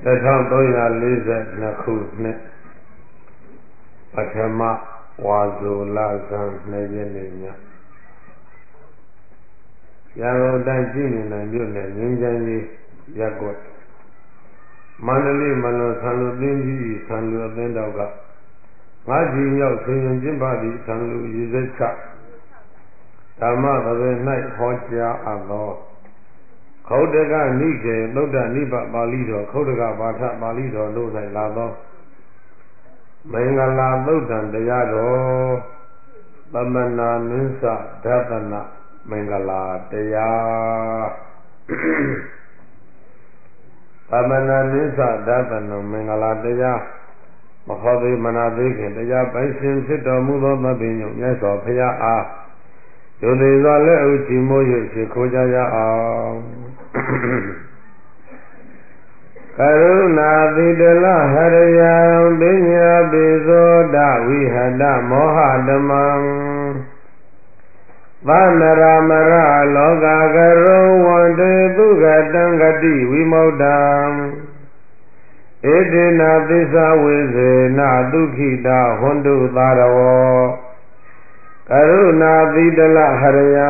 1342ခုနှစ်ပထမဝါဆိုလဆန်း2ရက်နေ့ညရန်ကုန်တိုင်းပြည်နယ်မြို့နယ်ငင်းချမ်းကြီးရပ်ကွက်မန္တလေးမလောဆံလူသင်းကြီးဆံလူအသင်းတော်ကငါးကြီးမြောက်ဆင်ရင်ကျင့်ပါသည့်ဆံလူရည်စက်ချဓမ္မသဘင်၌ဟောကြားအပ်သောခုတ်တကနိကေသုဒ္ဓနိဗ္ဗပါဠိတော်ခုတ်တကပါဠပါဠိတော်တို့၌လာသောမင်္ဂလာသုဒ္ဓံတရားတော်သမနာမင်းစဒသနမင်္ဂလာတရားသမနာမင်းစဒသနမင်္ဂလာတရားမဟောသေးမနာသေးခင်တရားပိုင်ရှင်ဖြစ်တော်မူသောသဗ္ဗညုမြတ်စွာဘုရားအားယုံသေးစွာလက်ဥချီမိုး၍ရှိခိုးကြရအောင်ကရုဏာတိတလဟရယံပညာပိဇောဒဝိဟတမောဟဓမ္မံသနရမရလောကကရုံဝန္တေသူကတံဂတိဝိမု क्त ံဧတေနသစ္စာဝိဇေနဒုက္ခိတဟွန္တုသာရဝောကရုဏာတိတလဟရယံ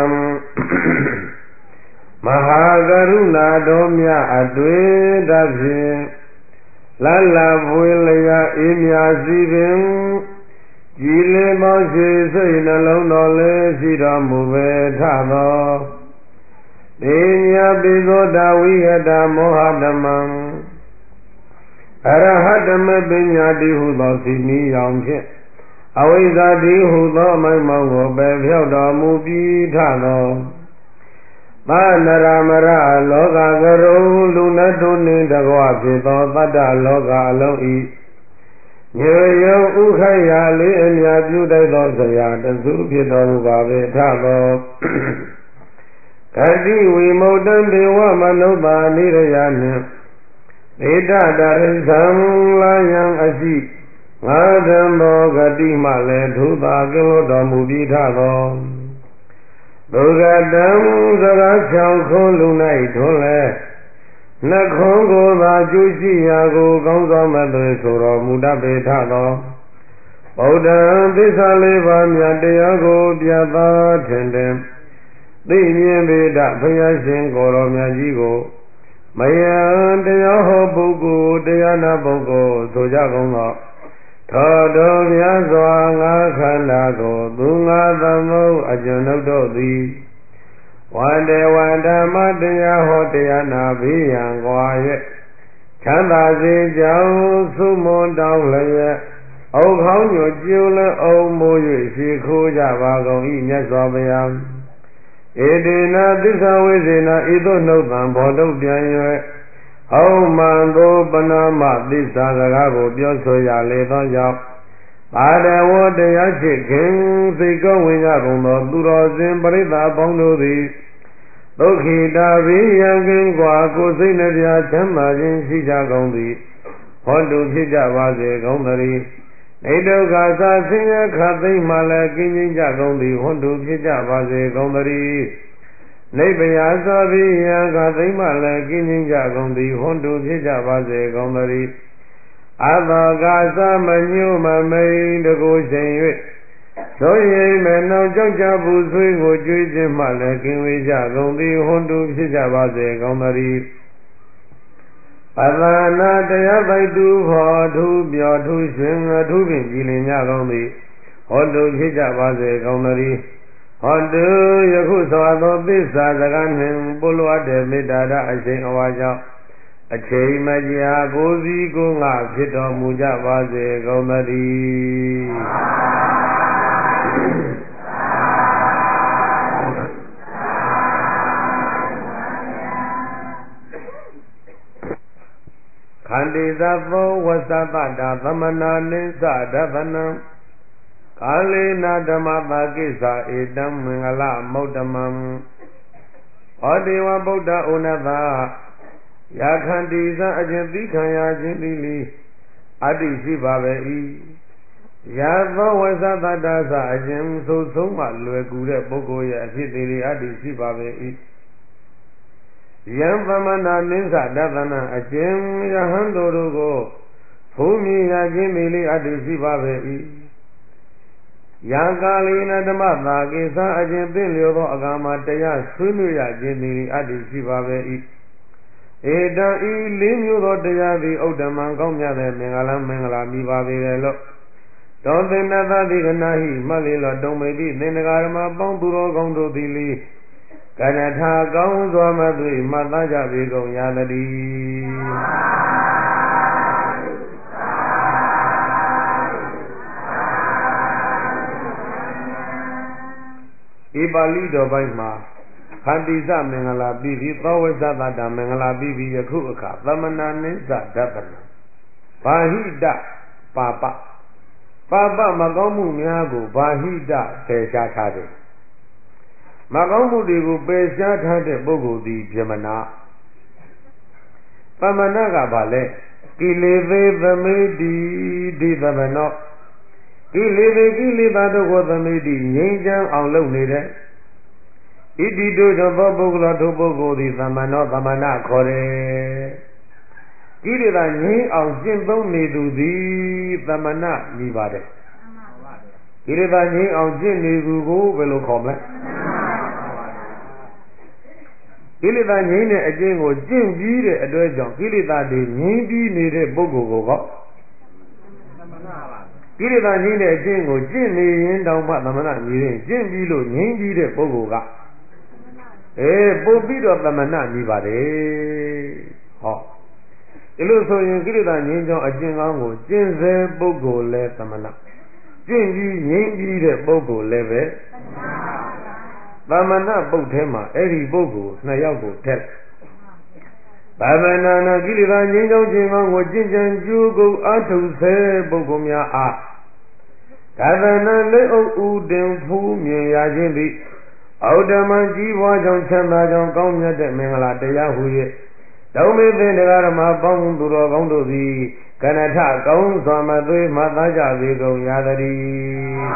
မဟာကရုဏာတော်မြတ်အတွေ့တဖြင့်လလပွေလျာအေးမြစီပင်ကြည်လင်သောရှိစိတ်နှလုံးတော်လေးရှိတော်မူပေထသောပညာပိဇောဒဝိဟတမောဟဓမ္မံအရဟတမပညာတိဟုသောစီမီရောင်ဖြင့်အဝိဇ္ဇာတိဟုသောအမိုက်မောင်ကိုပယ်ဖြောက်တော်မူပြီးထသောသာနရမရလောကကရုံလူနတ်တို့နှင့်တကွဖြစ်သောတတ္တလောကအလုံးဤညေယုံဥခရာလေးအမြပြုတိုက်သောဇရာတစုဖြစ်တော်မူပါပေထသောဂတိဝိမု क्त ံဒေဝမနုဿာနိရယနှင့်ဧတတရိသံလာယံအရှိငါးတံသောဂတိမှလည်းထိုသာကင်းလို့တော်မူပြီးထသောဒုက္ခတံစကားချောင်းခွန်းလူ၌ထွန်းလဲနှခွန်းကိုသာကျူးရှိရာကိုကောင်းစွာမသွေဆိုတော်မူတတ်ပေထသောဗုဒ္ဓံသစ္စာလေးပါးမြတ်တရားကိုပြသထင်တယ်သိမြင်ပေတဘုရားရှင်ကိုယ်တော်မြတ်ကြီးကိုမယံတရားဟောပုဂ္ဂိုလ်တရားနာပုဂ္ဂိုလ်ဆိုကြကုန်သောထောတော်မြတ်စွာငါခန္ဓာကိုသူငါသမုတ်အကျွန်ုပ်တို့သည်ဝန္တေဝန္ဓမ္မတရားဟောတရားနာပြီးရန်ကွာရဲ့ချမ်းသာစေကြောင်းသုမွန်တောင်းလျက်အုတ်ခေါင်းညွကျိုးလည်းအုံမိုး၍ရှိခိုးကြပါကုန်၏မြတ်စွာဘုရားဧတေနသစ္စာဝိဇေနဤသို့နှုတ်သံဘောထုတ်ပြန်၍ဟောမှန်သောပနာမသစ္စာစကားကိုပြောဆိုရလေသောကြောင့်ပါရဝတ္တရားရှိခင်စိတ်ကောဝင်ကြကုန်သောသူတော်စင်ပရိသတ်ပေါင်းတို့သည်ဒုက္ခိတာဘိယံကင်းกว่าကိုယ်စိတ်နှပြချမ်းသာခြင်းရှိကြကုန်သည်ဟောတုဖြစ်ကြပါစေကုန်သတည်းနေဒုက္ခသာဆင်းရဲခတ်သိမ်းမှလည်းကင်းကျင်းကြကုန်သည်ဟောတုဖြစ်ကြပါစေကုန်သတည်းနိဗ္ဗာန်သာဘိယံခတ်သိမ်းမှလည်းကင်းကျင်းကြကုန်သည်ဟောတုဖြစ်ကြပါစေကုန်သတည်းအသောကာသမညုမမိန်တကိုချိန်၍သောရိမေနောင်ကြောက်ကြပူဆွေးကိုကြွေးခြင်းမှလည်းကင်းဝေးကြကုန်သည်ဟွန်တုဖြစ်ကြပါစေကောင်းသတည်းပသနာတရားပိုက်သူဟောထူးပြောထူးရှင်အထူးဖြင့်ကြည်လင်ကြကုန်သည်ဟောတုဖြစ်ကြပါစေကောင်းသတည်းဟောတုယခုစွာသောသစ္စာစကားနှင့်ပုလွတ်တဲ့မေတ္တာအရှိန်အဝါကြောင့်အချိန်မကြာကိုယ်စီကိုယ်ငါဖြစ်တော်မူကြပါစေကောင်းသတည်းခန္တိသသောဝသတတာသမနာနိသဒသနံကာလေနာဓမ္မတာကိစ္စဧတံမင်္ဂလမௌတ္တမံဟောတိဝဗုဒ္ဓဩနတယာခန္တိသအခြင်းသိခံရခြင်းသည်လီအတ္တိရှိပါပဲ၏ယာသောဝသတတသအခြင်းသို့ဆုံးမှလွယ်ကူတဲ့ပုဂ္ဂိုလ်ရဲ့အဖြစ်သည်လီအတ္တိရှိပါပဲ၏ယံသမဏနိစ္စဒသနာအကျဉ်ယဟန်တို့ကိုဘုမြင်ရခြင်းမိလိအတ္တိရှိပါပေ၏ယာကာလိနဓမ္မသာကိသအကျဉ်သင်လျောသောအကာမတရားဆွေးနွေးရခြင်းမိလိအတ္တိရှိပါပေ၏ဧတံဤလေးမျိုးသောတရားသည်ဥဒ္ဓမံကောင်းမြတ်တဲ့မင်္ဂလာမင်္ဂလာမိပါပေတယ်လို့တောသင်္နသတိကနာဟိမှတ်လေလောတုံမေတိသင်္ဃာရမပေါင်းသူတော်ကောင်းတို့သည်လေကဏထာကောင်းစွာမသွေမှတ်သားကြပေကုန်ရသတည်းဤပါဠိတော်ပိုင်းမှာခန္တိသမင်္ဂလာပြီးပြီးသောဝိသသတ္တမင်္ဂလာပြီးပြီးယခုအခါသမဏနိစ္စဒသနာဘာဟိတပါပပါပမကောင်းမှုများကိုဘာဟိတပယ်ရှားထားတယ်မကောင်းမှုတွေကိုပယ်ရှားထားတဲ့ပုဂ္ဂိုလ်သည်ဗြဟ္မဏသမဏကဘာလဲကိလေသေသမိတိဒီသမနောကိလေသေကိလေသာတို့ကိုသမိတိငြိမ်းချမ်းအောင်လုပ်နေတဲ့ဣတိတို့သောပုဂ္ဂိုလ်တို့ပုဂ္ဂိုလ်သည်သမဏောသမဏခေါ်တယ်ကိလေသာငြိမ်းအောင်ကျင့်သုံးနေသူသည်သမဏမိပါတယ်ကိလေသာငြိမ်းအောင်ကျင့်နေသူကိုဘယ်လိုခေါ်မလဲကိလေသာငြိမ်းတဲ့အကျင့်ကိုကျင့်ပြီးတဲ့အတွက်ကြောင့်ကိလေသာတွေငြိမ်းပြီးနေတဲ့ပုဂ္ဂိုလ်ကိုဟောကိလေသာငြိမ်းတဲ့အကျင့်ကိုကျင့်နေရင်တောင်မှသမဏမြည်ရင်ကျင့်ပြီးလို့ငြိမ်းပြီးတဲ့ပုဂ္ဂိုလ်ကပို့ပြီးတော့သမဏမြည်ပါတယ်ဟောဒီလိုဆိုရင်ကိလေသာငြိမ်းကြောင်းအကျင့်ကောင်းကိုကျင့်စေပုဂ္ဂိုလ်လဲသမဏကျင့်ပြီးငြိမ်းပြီးတဲ့ပုဂ္ဂိုလ်လည်းပဲသမဏပုတ်ထဲမှာအဲ့ဒီပုဂ္ဂိုလ်နှစ်ယောက်ကိုထက်သမဏနာကိလေသာငြိမ်းချောင်းခြင်းကောင်းကိုကျင့်ကြံကြိုးကုန်အထုဆဲပုဂ္ဂိုလ်များအားဒါသနာလက်အုပ်ဦးတင်ဖူးမြင်ရခြင်းသည်ဩဒ္ဓမံကြီးပွားကြောင့်ချမ်းသာကြောင့်ကောင်းမြတ်တဲ့မင်္ဂလာတရားဟူ၍ဒုံမေသင်္ဃာရမပေါင်းသူတော်ကောင်းတို့သည်ကဏထကောင်းစွာမသွေးမှသားကြပေကုန်ရသတည်း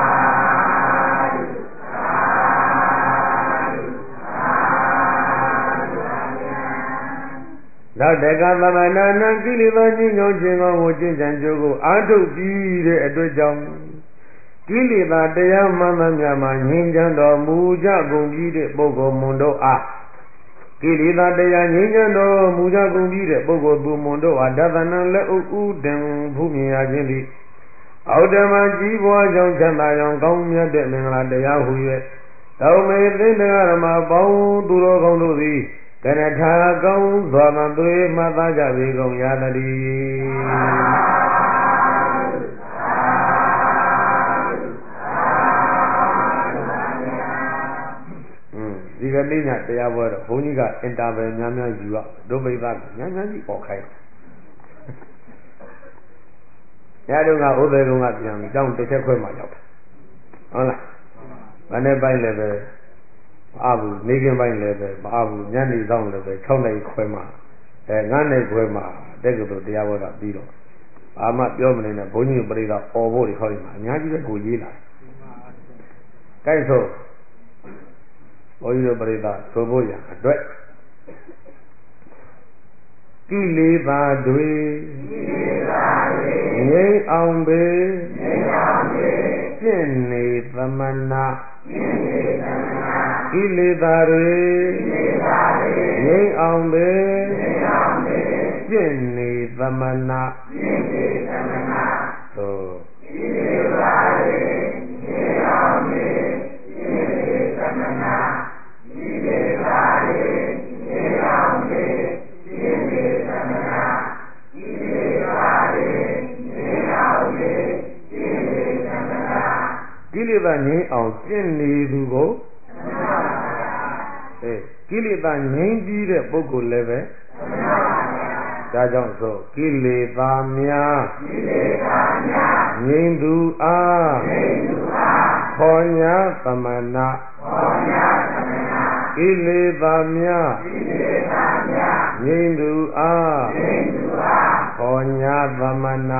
နောက်တကသမဏနာကိလေသာညှိညွှန်ခြင်းကောင်းကိုကျင့်ကြံကြိုးကိုအာထုတ်ပြီးတဲ့အတွက်ကြောင့်ကိလေသာတရားမှန်သမျှမှာငြိမ်းချမ်းတော်မူကြကုန်ပြီးတဲ့ပုဂ္ဂိုလ်မွန်တို့အားကိလေသာတရားငြိမ်းချမ်းတော်မူကြကုန်ပြီးတဲ့ပုဂ္ဂိုလ်သူမွန်တို့အားဒသနာလက်ဥဥတင်ဖူးမြင်ရခြင်းသည်ဩဒ္ဓမကြီးပွားကြောင့်ချမ်းသာကြောင့်ကောင်းမြတ်တဲ့မင်္ဂလာတရားဟူ၍တောမေသင်္ဃာရမပေါင်းသူတော်ကောင်းတို့သည်ကဏထာကောင်းစွာမသွေမှတ်သားကြပေကုန်ရသတည်းဒီကနေ့ညတရားပွဲတော့ဘုန်းကြီးကအင်တာဗယ်များများယူရဒုပိသများများကြီးပေါ်ခိုင်းညတုန်းကဥဒေကုံကပြန်ပြီးတောင်းတစ်ချက်ခွဲမှရောက်တယ်ဟုတ်လားမနေ့ပိုင်းလည်းပဲမအားဘူးနေ့ကင်းပိုင်းလည်းပဲမအားဘူးညနေဆောင်လည်းပဲ6နိုင်ခွဲမှ9နိုင်ခွဲမှတက္ကသိုလ်တရားပွဲကပြီးတော့ဘာမှပြောမနေနဲ့ဘုန်းကြီးပြိဿပေါ်ဖို့တွေခေါ်နေမှာအများကြီးပဲကိုရေးလာတယ်ကြိုက်ဆိုဘုန်းကြီးတို့ပြိဿဆိုဖို့ရအတွက်ကိလေသာတွေငြိမ်းအောင်ပေကျင့်နေသမဏကိလေသာတွေငြိမ်းအောင်ပေကျင့်နေသမဏသို့ကိလေသာတွေငြိမ်းအောင်ပေကျင့်နေသမဏကိလေသာတွေငြိမ်းအောင်ပေကျင့်နေသမဏကိလေသာတွေငြိမ်းအောင်ပေကျင့်နေသမဏကိလေသာငြိမ်းအောင်ကျင့်နေသူကိုကိလေသာငြိမ်းပြီးတဲ့ပုဂ္ဂိုလ်လည်းပဲဒါကြောင့်ဆိုကိလေသာများငြိမ်းသူအားခေါ်ညာသမဏကိလေသာများငြိမ်းသူအားခေါ်ညာသမဏ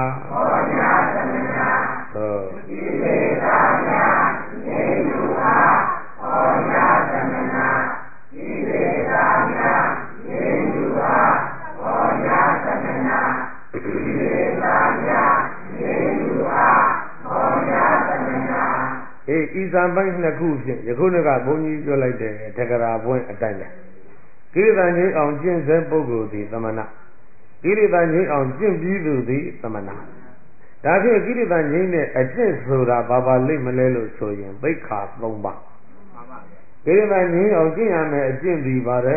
သို့ကိလေသာများငြိမ်းသူအားခေါ်ညာသမဏကိလေသာများဤဇံပိုင်းနှစ်ခုဖြင့်ယခုနေ့ကဘုန်းကြီးပြောလိုက်တဲ့တက္ကရာပွင့်အတိုင်းပဲကိလေသာငြိမ်းအောင်ကျင့်စေပုဂ္ဂိုလ်သည်သမဏကိလေသာငြိမ်းအောင်ကျင့်ပြီးသူသည်သမဏဒါဖြင့်ကိလေသာငြိမ်းတဲ့အကျင့်ဆိုတာဘာလိမ့်မလဲလို့ဆိုရင်သိက္ခာ၃ပါးကိလေသာငြိမ်းအောင်ကျင့်ရမယ်အကျင့်ဒီပါတယ်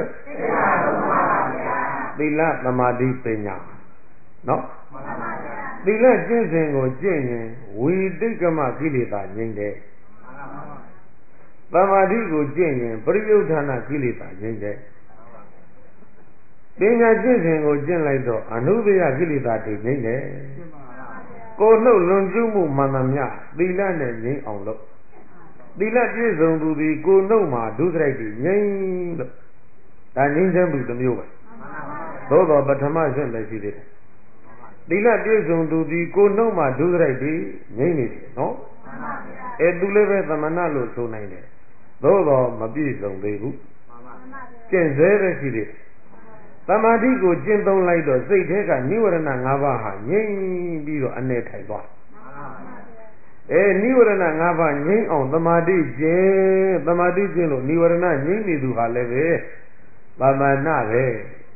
သီလသမာဓိပညာနော်သီလကျင့်စဉ်ကိုကျင့်ရင်ဝိတိတ်ကမကိလေသာငြိမ်းတယ်သမာဓိကိုကျင့်ရင်ပရိယုဌာဏကိလေသာငြိမ်းတယ်ပညာကျင့်စဉ်ကိုကျင့်လိုက်တော့အနုဘယကိလေသာတွေငြိမ်းတယ်ကိုယ်နှုတ်လွန်ကျူးမှုမှန်သမျှသီလနဲ့ငြိမ်းအောင်လုပ်သီလပြည့်စုံသူသည်ကိုယ်နှုတ်မှာဒုစရိုက်တွေငြိမ်းလို့ဒါငြိမ်းချမ်းမှုတစ်မျိုးပဲသို့တော်ပထမဆင့်ပဲရှိသေးတယ်သီလပြည့်စုံသူသည်ကိုယ်နှုတ်မှာဒုစရိုက်တွေငြိမ်းနေတယ်နော်သူလည်းပဲသမဏလို့ဆိုနိုင်တယ်သို့တော်မပြည့်စုံသေးဘူးကျင့်စေပဲရှိသေးတယ်သမာဓိကိုကျင့်သုံးလိုက်တော့စိတ်ထဲကနိဝရဏ၅ပါးဟာငြိမ်းပြီးတော့အနေထိုင်သွားနိဝရဏ၅ပါးငြိမ်းအောင်သမာဓိကျင့်လို့နိဝရဏငြိမ်းနေသူဟာလည်းပဲသမဏပဲ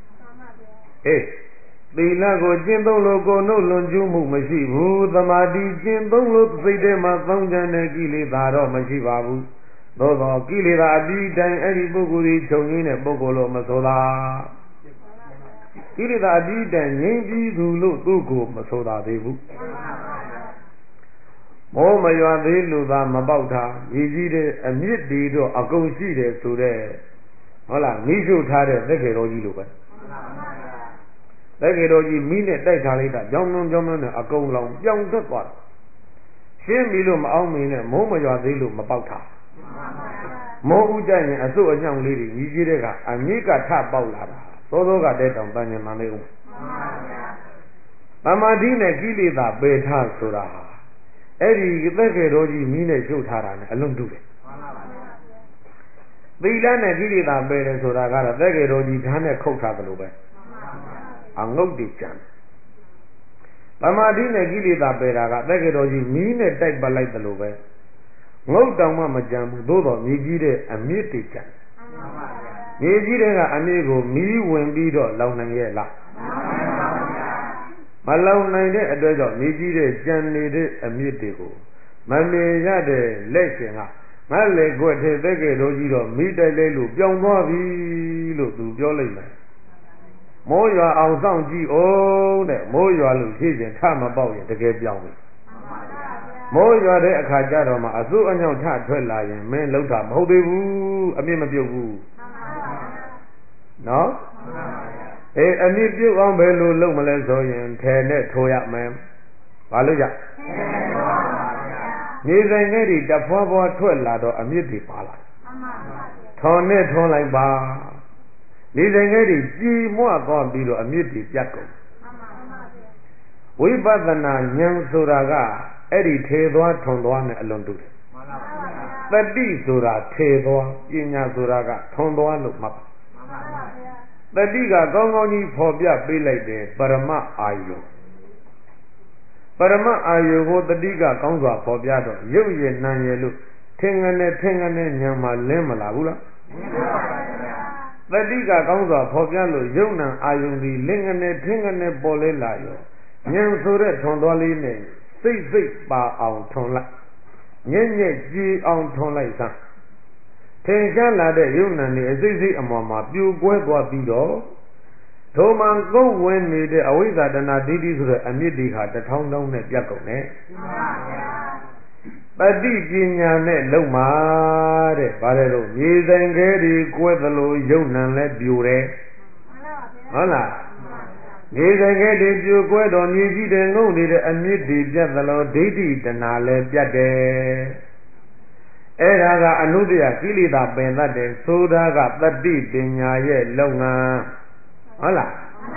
သီလကိုကျင့်သုံးလို့ကိုယ်နှုတ်လွန်ကျူးမှုမရှိဘူးသမာဓိကျင့်သုံးလို့စိတ်ထဲမှာသောင်းကျန်တဲ့ကိလေသာတော့မရှိပါဘူးသို့သောကိလေသာအပြီးတိုင်းအဲ့ဒီပုဂ္ဂိုလ်ကြီးချုပ်ငင်းတဲ့ပုဂ္ဂိုလ်လို့မဆိုတာကိလေသာအပြီးတိုင်းငြိမ်းပြီးသူလို့သူ့ကိုမဆိုတာသေးဘူးမောမရွာသေးလူသာမပေါက်တာရည်ကြီးတဲ့အမြင့်တီတော့အကုန်ရှိတယ်ဆိုတဲ့ဟုတ်လားမိရှုထားတဲ့သက်ခေတော်ကြီးလိုပဲသက်ခေတော်ကြီးမိနဲ့တိုက်ထားလိုက်တာကြောင်းလုံးနဲ့အကုန်လောင်ပြောင်းထွက်သွားရှင်းပြီလို့မအောင်မင်းနဲ့မိုးမရွာသေးလို့မပေါက်တာမိုးဥကြရင်အစုပ်အညောင်လေးတွေညီကြီးတဲ့ကအမြင့်ကထပေါက်လာတာသောကတဲ့တောင်တန်ញံမှန်လေးဦးသမာဓိနဲ့ကိလေသာပယ်ထားဆိုတာဟာအဲ့ဒီသက်ခေတော်ကြီးမိနဲ့ရှုပ်ထားတာနဲ့အလွန်တူတယ်သီလနဲ့ကိလေသာပယ်တယ်ဆိုတာကတော့သက်ခေတော်ကြီးဓာတ်နဲ့ခုတ်ထားသလိုပဲအငုတ်တွေကြံသမာဓိနဲ့ကိလေသာပယ်တာကသက်ခေတော်ကြီးမိနဲ့တိုက်ပတ်လိုက်သလိုပဲငုတ်တောင်မှမကြံဘူးသို့တော်မြေကြီးတဲ့အမြင့်တွေကြံမြေကြီးတဲ့ကအမြင့်ကိုမီးဝင်ပြီးတော့လောင်နိုင်ရဲ့လားမလောင်နိုင်တဲ့အတွက်ကြောင့်မြေကြီးတဲ့ကြံနေတဲ့အမြင့်တွေကိုမမေရတဲ့လက်ရှင်ကငါလေခွက်ထဲသက်ကေတော်ကြီးတော့မိတိုက်လိုက်လို့ပြောင်းသွားပြီလို့သူပြောလိုက်တယ်မိုးရွာအောင်စောင့်ကြည့်အောင်တဲ့မိုးရွာလို့ဖြစ်ရင်ထမပေါက်ရင်တကယ်ပြောင်းပြီမိုးရွာတဲ့အခါကျတော့မှအစိုးအညောင်ထထွက်လာရင်မင်းလောက်တာမဟုတ်သေးဘူးအမြင့်မပြုတ်ဘူးနော်အမြင့်ပြုတ်အောင်ဘယ်လိုလုပ်မလဲဆိုရင်ထဲနဲ့ထိုးရမယ်ဘာလို့ကြမြေဆိုင်ကလေးတဖွာဖွာထွက်လာတော့အမြင့်တွေပါလာထော်နဲ့ထွန်းလိုက်ပါမြေဆိုင်ကလေးကြည်မွသွားပြီးတော့အမြင့်တွေပြတ်ကုန်ဝိပဿနာဉာဏ်ဆိုတာကအဲ့ဒီထေသွားထွန်သွားနဲ့အလွန်တူတယ်တတိဆိုတာထေသွားပညာဆိုတာကထွန်သွားလို့မှတ်ပါတတိကကောင်းကောင်းကြီးဖော်ပြပေးလိုက်တယ်ပရမအာယုပရမအာယုကိုတတိကကောင်းစွာဖော်ပြတော့ရုပ်ရည်နာရည်လို့ထင်ကနေဉာဏ်မှာလင်းမလာဘူးလားတတိကကောင်းစွာဖော်ပြလို့ရုပ်နာအာယုဒီလင်းကနေထင်ကနေပေါ်လဲလာရောဉာဏ်ဆိုတဲ့ထွန်သွားလေးနဲ့စိတ်ပါအောင်ထွန်လိုက်ညက်ကြည်အောင်ထွန်လိုက်စမ်းထင်ရှားလာတဲ့ယုံနာနေအစိတ်အမော်မှာပြိုကွဲသွားပြီးတော့ဒုံမှန်ကုန်းဝင်နေတဲ့အဝိဇ္ဇာတဏဒိဋ္ဌိဆိုတဲ့အမြစ်တွေဟာတစ်ထောင်တောင်းနဲ့ပြတ်ကုန်တယ်ပฏิပညာနဲ့လုံမာတဲ့ဗါတယ်လို့မြေဆိုင်ခဲတွေကွဲသလိုယုံနာလဲပြိုတယ်ဟုတ်လားမြေဆိုင်ခဲတွေပြိုကွဲတော့မြေကြီးတွေငုံနေတဲ့အမြစ်တွေပြတ်သလိုဒိဋ္ဌိတဏလဲပြတ်တယ်အဲ့ဒါကအနုတ္တယကိလေသာပင်တတ်တယ်ဆိုတာကတတိပညာရဲ့လုပ်ငန်းဟုတ်လား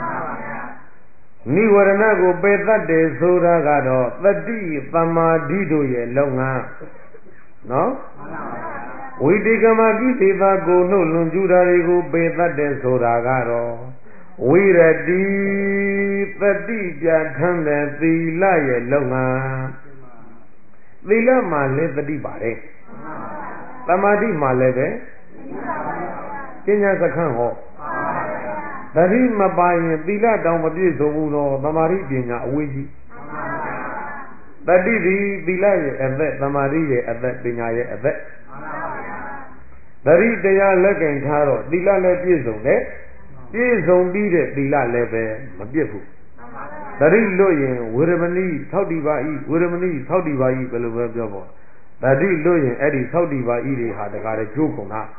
နိဝရဏကိုပယ်တတ်တယ်ဆိုတာကတော့တတိသမာဓိတို့ရဲ့လုပ်ငန်းနော်ဝိတိကမကိလေသာကိုနှုတ်လွန်ကျူးတာတွေကိုပယ်တတ်တယ်ဆိုတာကတော့ဝိရတိတတိပြဋ္ဌာန်းတဲ့သီလရဲ့လုပ်ငန်းသီလမှာလည်းတတိပါတယ်သမာဓိမှာလည်းပဲပညာစခန်းဟောတတိမပါရင်သီလတောင်မပြည့်စုံဘူးတော့သမာဓိပညာအဝေးကြီးတတိသည်သီလရဲ့အသက်သမာဓိရဲ့အသက်ပညာရဲ့အသက်တတိတရားလက်ကင်ထားတော့သီလလည်းပြည့်စုံတယ်ပြည့်စုံပြီးတဲ့သီလလည်းပဲမပြည့်ဘူးတတိလို့ရင်ဝေရမဏိသောတိပါဤဝေရမဏိသောတိပါဤဘယ်လိုပဲပြောပေါ့တတိလို့ရင်အဲ့ဒီသောတိပါဤတွေဟာတကားလေကျိုးကုန်တာ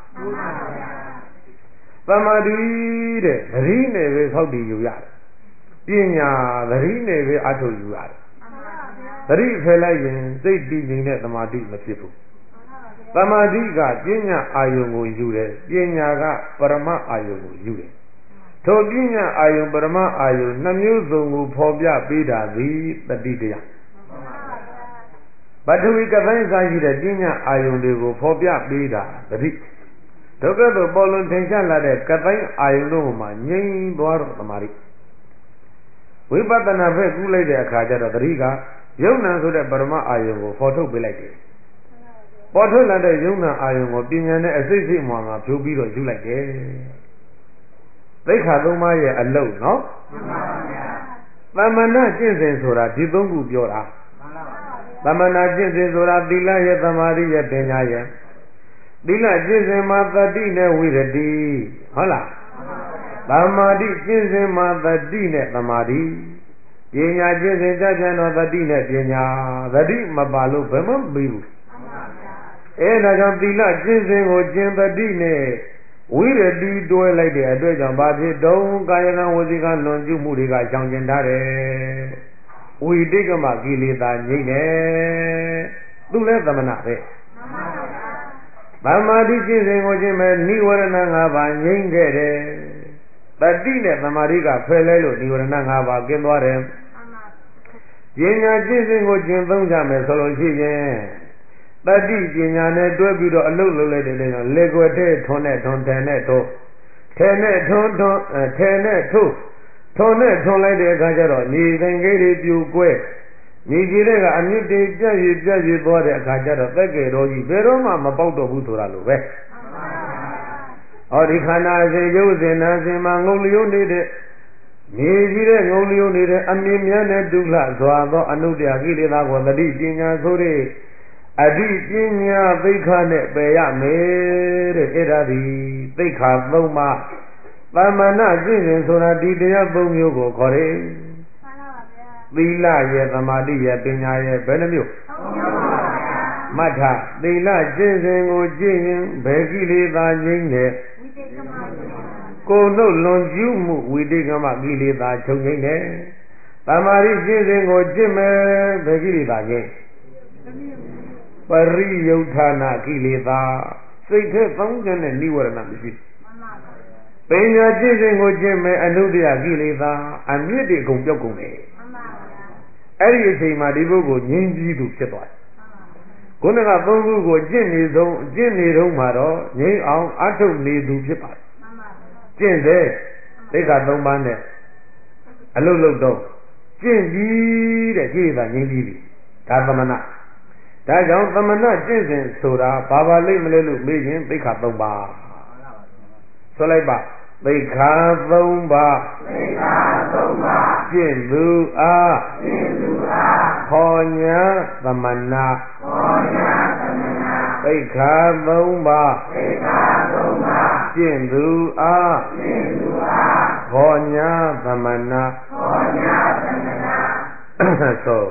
သမာဓိတဲ့သတိနဲ့ပဲသောတိယူရတယ်ပညာသတိနဲ့ပဲအထုယူရတယ်သတိဖယ်လိုက်ရင်စိတ်တည်ငြိမ်တဲ့သမာဓိမဖြစ်ဘူးသမာဓိကပညာအာယုံကိုယူတယ်ပညာကပရမအာယုံကိုယူတယ်ထိုပညာအာယုံပရမအာယုံနှမျိုးစုံကိုဖော်ပြပေးတာသည်တတိတရားပထဝီကတိုင်းစားရှိတဲ့ပညာအာယုံတွေကိုဖော်ပြပေးတာတတိဒုက္ခသို့ပေါ်လွန်ထင်ရှားလာတဲ့ကတိုင်းအာယုံတို့မှာငြိမ်သွားတော့သမာဓိဝိပဿနာဘက်ကူးလိုက်တဲ့အခါကျတော့တတိကယုံနာဆိုတဲ့ပရမအာယုံကိုဖော်ထုတ်ပေးလိုက်တယ်ပေါ်ထုတ်လာတဲ့ယုံနာအာယုံကိုပညာနဲ့အစိတ်စိတ်မှဖြိုးပြီးတော့ယူလိုက်တယ်သိက္ခာသုံးပါးရဲ့အလုံးနော်သမဏကျင့်စဉ်ဆိုတာဒီသုံးခုပြောတာသမဏကျင့်စဉ်ဆိုတာသီလရဲ့သမာဓိရဲ့ပညာရဲ့သီလကျင့်စဉ်မှာတတိနဲ့ဝိရတိဟုတ်လားသမာဓိကျင့်စဉ်မှာတတိနဲ့သမာဓိပညာကျင့်စဉ်ကြပြန်တော့တတိနဲ့ပညာတတိမပါလို့ဘယ်မှမပြီးဘူးအဲဒါကြောင့်သီလကျင့်စဉ်ကိုကျင့်တတိနဲ့ဝိရတိတွဲလိုက်တဲ့အတွက်ကြောင့်ဘာဖြစ်တုံးကာယကံဝစီကံလွန်ကျူးမှုတွေကကြောင်ကျင်ထားတယ်ဝိတိကမကိလေသာငြိမ့်တယ်သူလည်းသမဏပဲသမာဓိကျင့်စဉ်ကိုကျင့်မဲ့နိဝရဏ၅ပါးငြိမ့်ခဲ့တယ်တတိနဲ့သမာဓိကဖယ်လဲလို့နိဝရဏ၅ပါးကျင့်သွားတယ်ပညာကျင့်စဉ်ကိုကျင့်သုံးကြမယ်ဆိုလို့ရှိရင်တတိပညာနဲ့တွဲပြီးတော့အလုပ်လုပ်လိုက်တဲ့လေကြောင့်လေကွယ်တဲ့ထွန်းနဲ့ထွန်းတယ်နဲ့ထိုးထဲနဲ့ထွန်းထွန်းထဲနဲ့ထိုးထွန်းနဲ့ထွန်းလိုက်တဲ့အခါကျတော့ညီတိုင်းကြီးတွေပြူကွဲညီကြီးတွေကအမြင့်တွေပြည့်ရည်သွားတဲ့အခါကျတော့သက်ကေတော်ကြီးဘယ်တော့မှမပေါက်တော့ဘူးဆိုတာလိုပဲဟောဒီခန္ဓာစဉ်ရုပ်စဉ်နာစဉ်မှာငုံလျုံနေတဲ့ညီကြီးတဲ့ငုံလျုံနေတဲ့အမြင့်မြတ်တဲ့ဒုက္ခစွာသောအနုတ္တကိလေသာကိုတတိပညာဆိုတဲ့အဓိပညာသိက္ခာနဲ့ပယ်ရမယ်တဲ့အဲ့ဒါဒီသိက္ခာ၃ပါးသမဏကျင့်စဉ်ဆိုတာဒီတရား၃မျိုးကိုခေါ်တယ်မှန်ပါဗျာသီလရဲ့သမာဓိရဲ့ပညာရဲ့ဘယ်နှမျိုး၃မျိုးပါဗျာမှတ်ထားသီလကျင့်စဉ်ကိုကျင့်ရင်ဘယ်ကိလေသာငြိမ်းတယ်ဝိတေကမကိုယ်နှုတ်လွန်ကျူးမှုဝိတေကမကိလေသာချုပ်ငြိမ်းတယ်သမာဓိကျင့်စဉ်ကိုကျင့်မယ်ဘယ်ကိလေသာငြိမ်းပရိယုဌာနာကိလေသာစိတ်ထဲသောင်းကျန်တဲ့နိဝရဏမရှိပညာကျင့်စဉ်ကိုကျင့်မယ်အနုတ္တယကိလေသာအမြင့်တွေအကုန်ပြောက်ကုန်တယ်အဲ့ဒီအချိန်မှာဒီပုဂ္ဂိုလ်ငြိမ်းပြီးသူဖြစ်သွားတယ်ခုနကသုံးခုကိုကျင့်နေတုန်းမှာတော့ငြိမ်းအောင်အထုတ်နေသူဖြစ်ပါတယ်ကျင့်တဲ့သိက္ခာ၃ပါးနဲ့အလုတ်လုတ်တော့ကျင့်ပြီးတဲ့ကိလေသာငြိမ်းပြီးပြီဒါသမဏဒါကြောင့်သမဏကျင့်စဉ်ဆိုတာဘာပါလိမ့်မလဲလို့မေးရင်သိက္ခာ၃ပါးဆိုလိုက်ပါသိက္ခာ၃ပါးကျင့်သူအားခေါ်ညာသမဏသိက္ခာ၃ပါးကျင့်သူအားခေါ်ညာသမဏဆို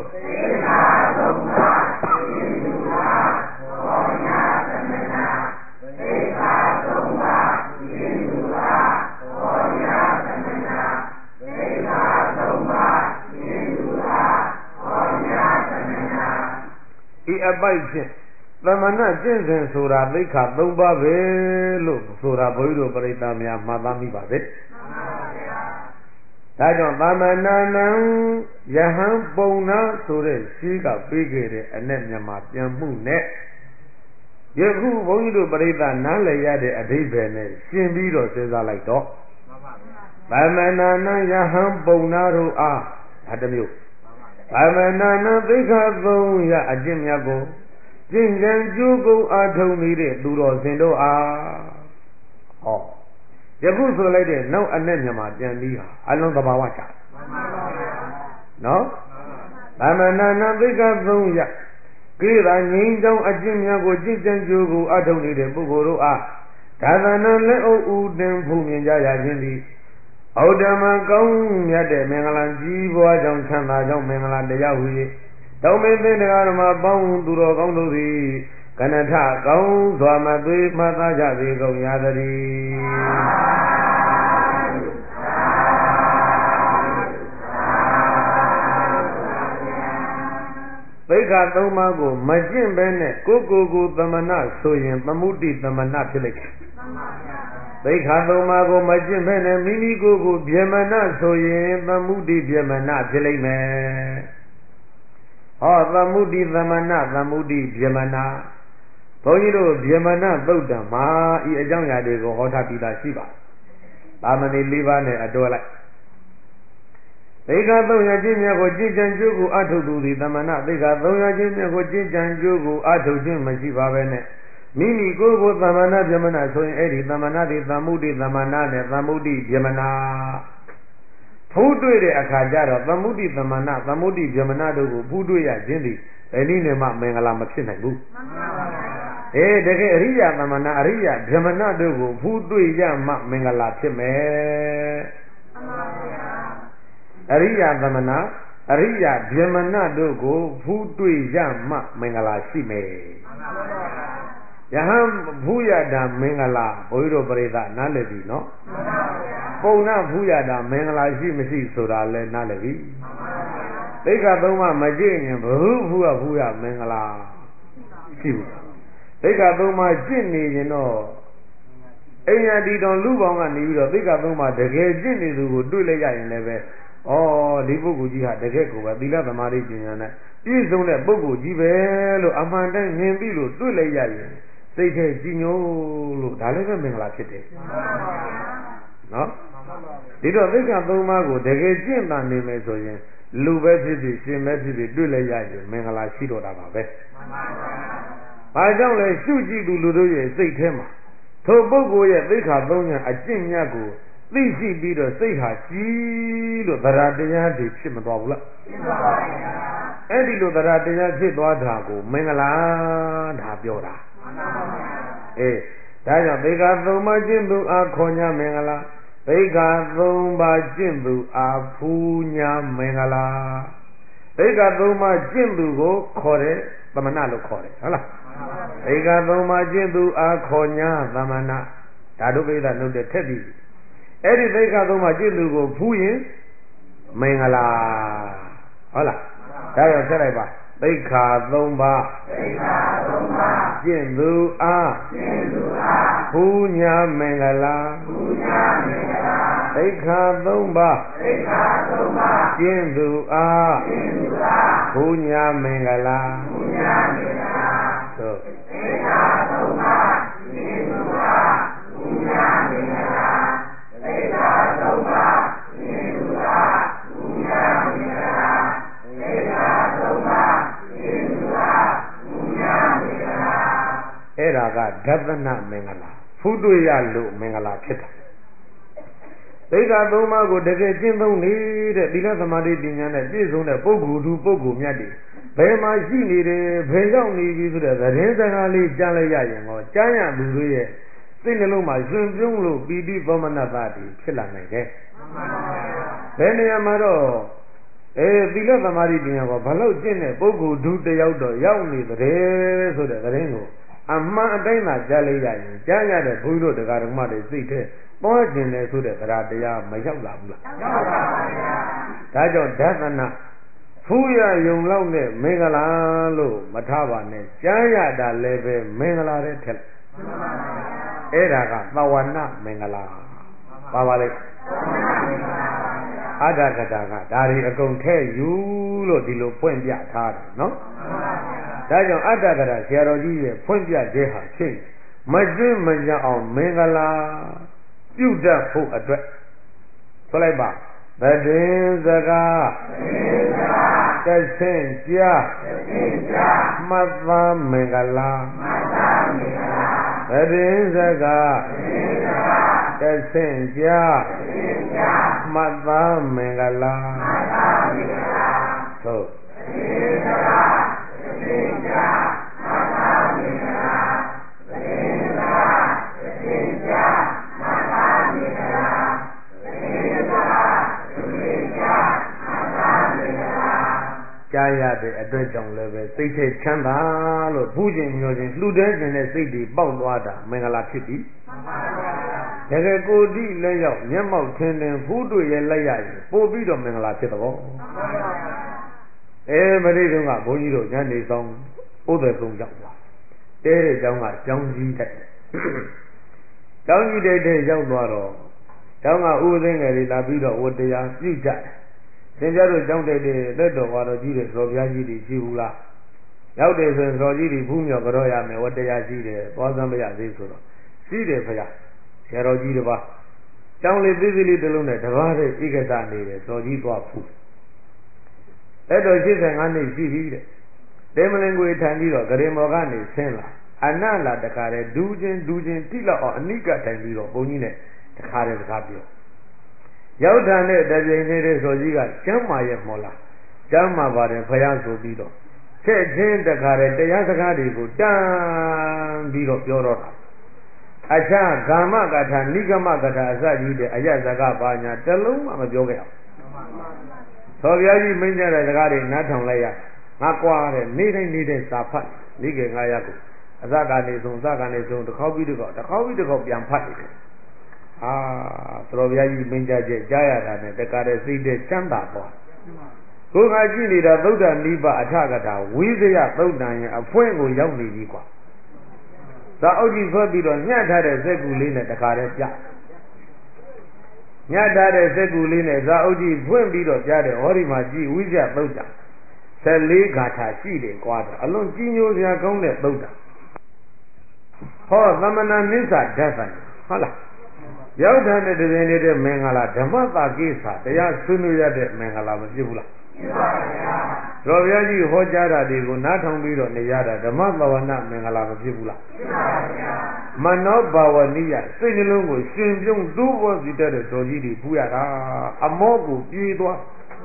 ဒီအပိုက်ဖြင့်သမဏကျင့်စဉ်ဆိုတာသိက္ခာ၃ပါးပဲလို့ဆိုတာဘုန်းကြီးတို့ပြိဿများမှတ်သားမိပါစေဒါကြောင့်သမဏနံယဟံပုံနာဆိုတဲ့ရှိကပေးခဲ့တဲ့အ내မြန်မာပြန်မှုနဲ့ယခုဘုန်းကြီးတို့ပြိဿနားလည်ရတဲ့အဓိပ္ပာယ်နဲ့ရှင်းပြီးတော့စဉ်းစားလိုက်တော့သမဏနံယဟံပုံနာတို့အားဒါတစ်မျိုးမနာနာသိက္ခာ3ရအကျင့်မြတ်ကိုကျင့်ကြံကြိုးကုပ်အားထုတ်နေတဲ့သူတော်စင်တို့အားဟောယခုဆိုလိုက်တဲ့နောက်အနဲ့မြန်မာပြန်ပြီးဟာအလုံးသဘာဝချနော်မနာနာသိက္ခာ3ရကိလေသာငြိမ်းချောင်းအကျင့်များကိုကျင့်ကြံကြိုးကုပ်အားထုတ်နေတဲ့ပုဂ္ဂိုလ်တို့အားဒါသနာလက်အုပ်ဦးတင်ဖူးမြင်ကြရခြင်းသည်ဩဒ္ဓမကောင်းမြတ်တဲ့မင်္ဂလာကြီးပွားကြောင့်ချမ်းသာကြောင့်မင်္ဂလာတရားဟူ၍တောင်းမင်းသင်္တရားဓမ္မပေါင်းသူတော်ကောင်းတို့သည်ကနထကောင်းစွာမသွေးမှသားကြစေကုန်ရသတည်းသိက္ခာ3ပါးကိုမကျင့်ဘဲနဲ့ကိုသမဏဆိုရင်သမုဒိသမဏဖြစ်လိမ့်မယ်သိက္ခာ3ပါးကိုမကျင့်ဘဲနဲ့မိမိကိုဗျမဏဆိုရင်သမုဒိဗျမဏဖြစ်လိမ့်မယ်ဟောသမုဒိသမဏသမုဒိဗျမဏဘုန်းကြီးတို့ဗျမဏသုတ်တံမှာဤအကြောင်းအရာတွေကိုဟောထားပြီးသားရှိပါသာမဏေ4ပါးနဲ့အတွဲလိုက်သိက္ခာ3ရာခြင်းမြတ်ကိုကျင့်ကြံကြိုးကိုအထုတ်သူသည်သမဏသိက္ခာ3ရာခြင်းမြတ်ကိုကျင့်ကြံကြိုးကိုအထုတ်ခြင်းမရှိပါပဲနဲ့မိမိကိုယ်ကိုသမဏဗျမဏဆိုရင်အဲ့ဒီသမဏတွေသမုဒိသမဏနဲ့သမုဒိဗျမဏဖူးတွေ့တဲ့အခါကျတော့သမုဒိသမဏသမုဒိဗျမဏတို့ကိုဖူးတွေ့ရခြင်းသည်ဘယ်နည်းနဲ့မှမင်္ဂလာမဖြစ်နိုင်ဘူးမှန်ပါဗျာတကယ်အရိယာသမဏအရိယာဗျမဏတို့ကိုဖူးတွေ့ရမှမင်္ဂလာဖြစ်မယ်မှန်ပါဗျာအရိယာသမဏအရိယာဗျမဏတို့ကိုဖူးတွေ့ရမှမင်္ဂလာရှိမယ်မှန်ပါဗျာယဟန်ဖူးရတာမင်္ဂလာဘုန်းကြီးတို့ပရိသတ်နားလည်ပြီနော်မှန်ပါဗျာပုံနာဖူးရတာမင်္ဂလာရှိမရှိဆိုတာလဲနားလည်ပြီမှန်ပါဗျာသိက္ခာ3ပါးမကျင့်ရင်ဘုဖူးရမင်္ဂလာရှိဘူးသိက္ခာ3ပါးကျင့်နေရင်တော့အိမ်ရတီတော်လူပေါင်းကနေပြီးတော့သိက္ခာ3ပါးတကယ်ကျင့်နေသူကိုတွေ့လိုက်ရရင်လည်းပဲဩဒီပုဂ္ဂိုလ်ကြီးဟာတကယ်ကိုပဲသီလသမာဓိပညာနဲ့ပြည့်စုံတဲ့ပုဂ္ဂိုလ်ကြီးပဲလို့အမှန်တမ်းမြင်ပြီးလို့တွေ့လိုက်ရရင်စိတ်ထဲကြည်ညိုလို့ဒါလည်းပဲမင်္ဂလာဖြစ်တယ်နော်ဒီတော့သိက္ခာ3ပါးကိုတကယ်ကျင့်တတ်နေမယ်ဆိုရင်လူပဲဖြစ်ဖြစ်ရှင်ပဲဖြစ်ဖြစ်တွေ့လိုက်ရရင်မင်္ဂလာရှိတော့တာပါပဲဘာကြောင့်လဲရှုကြည့်သူလူတို့ရဲ့စိတ်ထဲမှာထိုပုဂ္ဂိုလ်ရဲ့သိက္ခာ3ညာအကျင့်မြတ်ကိုသိရှိပြီးတော့စိတ်ဟာကြည်လို့သရတရားတွေဖြစ်မသွားဘူးလားဖြစ်ပါပါဗျာအဲ့ဒီလိုသရတရားဖြစ်သွားတာကိုမင်္ဂလာဒါပြောတာမှန်ပါပါအေးဒါကြောင့်သိက္ခာ3ပါးကျင့်သူအားခေါ်냐မင်္ဂလာသိက္ခာ3ပါးကျင့်သူအားဖူး냐မင်္ဂလာသိက္ခာ3ပါးကျင့်သူကိုခေါ်တယ်သမဏလို့ခေါ်တယ်ဟုတ်လားသိက္ခာ3ပါးကျင့်သူအားခေါ်냐သမဏဓာတုပိဋကနှုတ်တဲ့ထက်ပြီးအဲ့ဒီသိက္ခာ3ပါးကျင့်သူကိုဖူးရင်မင်္ဂလာဟုတ်လားဒါတော့ဆက်လိုက်ပါသိက္ခာ3ပါးကျင့်သူအားဖူး냐မင်္ဂလာသိက္ခာ3ပါးကျင့်သူအားဖူး냐မင်္ဂလာသို့သိက္ခာ3ပါးကျင့်သူအားဖူး냐မင်္ဂလာသိက္ခာ3ပါးကျင့်သူအားဖူး냐မင်္ဂလာသိက္ခာ3ပါးကျင့်သူအားဖူး냐မင်္ဂလာအဲ့ဒါကဒသနမင်္ဂလာဖူးတွေ့ရလို့မင်္ဂလာဖြစ်တာသိက္ခာ3ပါးကိုတကယ်ကျင့်သုံးနေတဲ့သီလသမာဓိပညာနဲ့ပြည့်စုံတဲ့ပုဂ္ဂိုလ်သူပုဂ္ဂိုလ်မြတ်တွေဘယ်မှာရှိနေတယ်ဘယ်ရောက်နေပြီဆိုတဲ့သတင်းစကားလေးကြားလိုက်ရရင်တော့ကြားရသူတွေရဲ့စိတ်နှလုံးမှာရှင်ပြုံးလို့ပီတိသောမနတတိဖြစ်လာနိုင်တယ်ဘယ်နေရာမှာတော့သီလသမာဓိပညာကဘာလို့ကျင့်တဲ့ပုဂ္ဂိုလ်သူတယောက်တော့ရောက်နေတယ်ဆိုတဲ့သတင်းကိုအမှန်အတိုင်းသာကြားလိုက်ရရင်ကြားရတဲ့ဘုန်းကြီးတို့တရားဓမ္မတွေစိတ်ထဲသွားကျင်တယ်ဆိုတဲ့တရားမရောက်လာဘူးလားရောက်ပါပါဗျာဒါကြောင့်ဒသနဖူးရယုံလောက်နဲ့မင်္ဂလာလို့မထားပါနဲ့ကြားရတာလည်းပဲမင်္ဂလာတဲ့ထက်အဲ့ဒါကသဝနမင်္ဂလာပါပါလေအတ္တကတာကဒါတွေအကုန်ထဲယူလို့ဒီလိုဖွင့်ပြထားတယ်နော်ဒါကြောင့်အတ္တကတာဆရာတော်ကြီးရဲ့ဖွင့်ပြခြင်းဟာဖြစ်မကျွင်းမကြအောင်မင်္ဂလာပြုတတ်ဖို့အတွက်ဆိုလိုက်ပါသဒ္ဒင်စကားတဆင့်ကြာမှတ်သားမင်္ဂလာတရင်စကားတဆင့်ကြာမှတ်သားမင်္ဂလာသို့ကြားရတဲ့အတွက်ကြောင့်လည်းပဲစိတ်ထဲချမ်းသာလို့ဖူးခြင်းမျှော်ခြင်းလှူဒန်းခြင်းနဲ့စိတ်တွေပေါက်သွားတာမင်္ဂလာဖြစ်ပြီတကယ်ကိုတိလက်ရောက်မျက်မှောက်ထင်ထင်ဖူးတွေ့ရဲ့လက်ရရင်ပို့ပြီးတော့မင်္ဂလာဖြစ်တော့မရိတုန်းကဘုန်းကြီးတို့ညနေဆောင်ဥဒ္ဒေကုံရောက်သွားတဲတဲ့ကျောင်းကကျောင်းကြီးတိုက်ကျောင်းကြီးတိုက်တဲ့ရောက်သွားတော့ကျောင်းကဥပဒေငယ်တွေလာပြီးတော့ဝတ္တရားပြုကြတယ်သင်ကြတို့ကြောင့်တဲ့လက်တော်ဝါတော်ကြီးတဲ့ဇော်ပြားကြီးတွေရှိဘူးလားရောက်တယ်ဆိုရင်ဇော်ကြီးတွေဖူးမြော်ကြောရမယ်ဝတ္တရားရှိတယ်သွားစမ်းမရသေးဆိုတော့ရှိတယ်ဖေဆရာတော်ကြီးတစ်ပါးကျောင်းလေးသေးသေးလေးတစ်လုံးနဲ့တပါးတဲ့ဧကစနေတယ်ဇော်ကြီးသွားဖူးလက်တော်85နှစ်ရှိပြီတဲ့တေမလင်ကိုထိုင်ပြီးတော့ဂရင်မော်ကနေဆင်းလာအနလာတခါတည်းဒူးချင်းတိလောက်အောင်အနိကထိုင်ပြီးတော့ဘုန်းကြီးနဲ့တခါတည်းစကားပြောရောက်တာနဲ့တပြိုင်တည်းဇော်ကြီးကကျမ်းမာရဲ့မော်လားကျမ်းမာပါတယ်ဖယားဆိုပြီးတော့ဆက်ချင်းတခါတည်းတရားစကားတွေကိုတန်းပြီးတော့ပြောတော့တာအခြားဂမ္မကထာနိဂမကထာအစကြီးတဲ့အယစကားပါညာတလုံးမှမပြောခဲ့အောင်သောဗျာကြီးမင်းကြတဲ့စကားတွေနားထောင်လိုက်ရငါကွာတဲ့နေ့တိုင်းစာဖတ်နေကြငါရကိုအစကနေဆုံးတစ်ခေါက်ပြီးတစ်ခေါက်ပြန်ဖတ်နေတယ်သောဗျာကြီးမင်းကြချက်ကြားရတာနဲ့တကားတဲ့စိတ်တဲ့ချမ်းသာသွားကိုယ်ကကြည့်နေတာသုဒ္ဓနိဗ္ဗာန်အထကထာဝိဇယသုတ်တန်ရဲ့အဖွင့်ကိုရောက်နေပြီကွာသာအုပ်ကြီးဆွဲပြီးတော့ညှတ်ထားတဲ့စက်ကူလေးနဲ့တခါတည်းပြညှတ်ထားတဲ့စက်ကူလေးနဲ့သာအုပ်ကြီးဖွင့်ပြီးတော့ကြားတယ်ဟောဒီမှာကြည့်ဝိဇ္ဇသုတ်တံ14ဂါထာရှိတယ်ကွာတော့အလွန်ကြီးညိုစရာကောင်းတဲ့သုတ်တံဟောသမဏနိစ္စဓာတ်ဆိုင်ဟုတ်လားရောက်တဲ့တည်းနေတဲ့မင်္ဂလာဓမ္မတာကိစ္စတရားဆွေးနွေးရတဲ့မင်္ဂလာမဖြစ်ဘူးလားဖြစ်ပါဗျာတော်ဗျာကြီးဟောကြားတာတွေကိုနားထောင်ပြီးတော့နေရတာဓမ္မဘာဝနာမင်္ဂလာမဖြစ်ဘူးလားဖြစ်ပါဗျာမနောဘာဝနိယစိတ်နှလုံးကိုရှင်ပြုံးတိုးပေါ်စီတတ်တဲ့တော်ကြီးတွေဖူးရတာအမောကိုပြေးသွား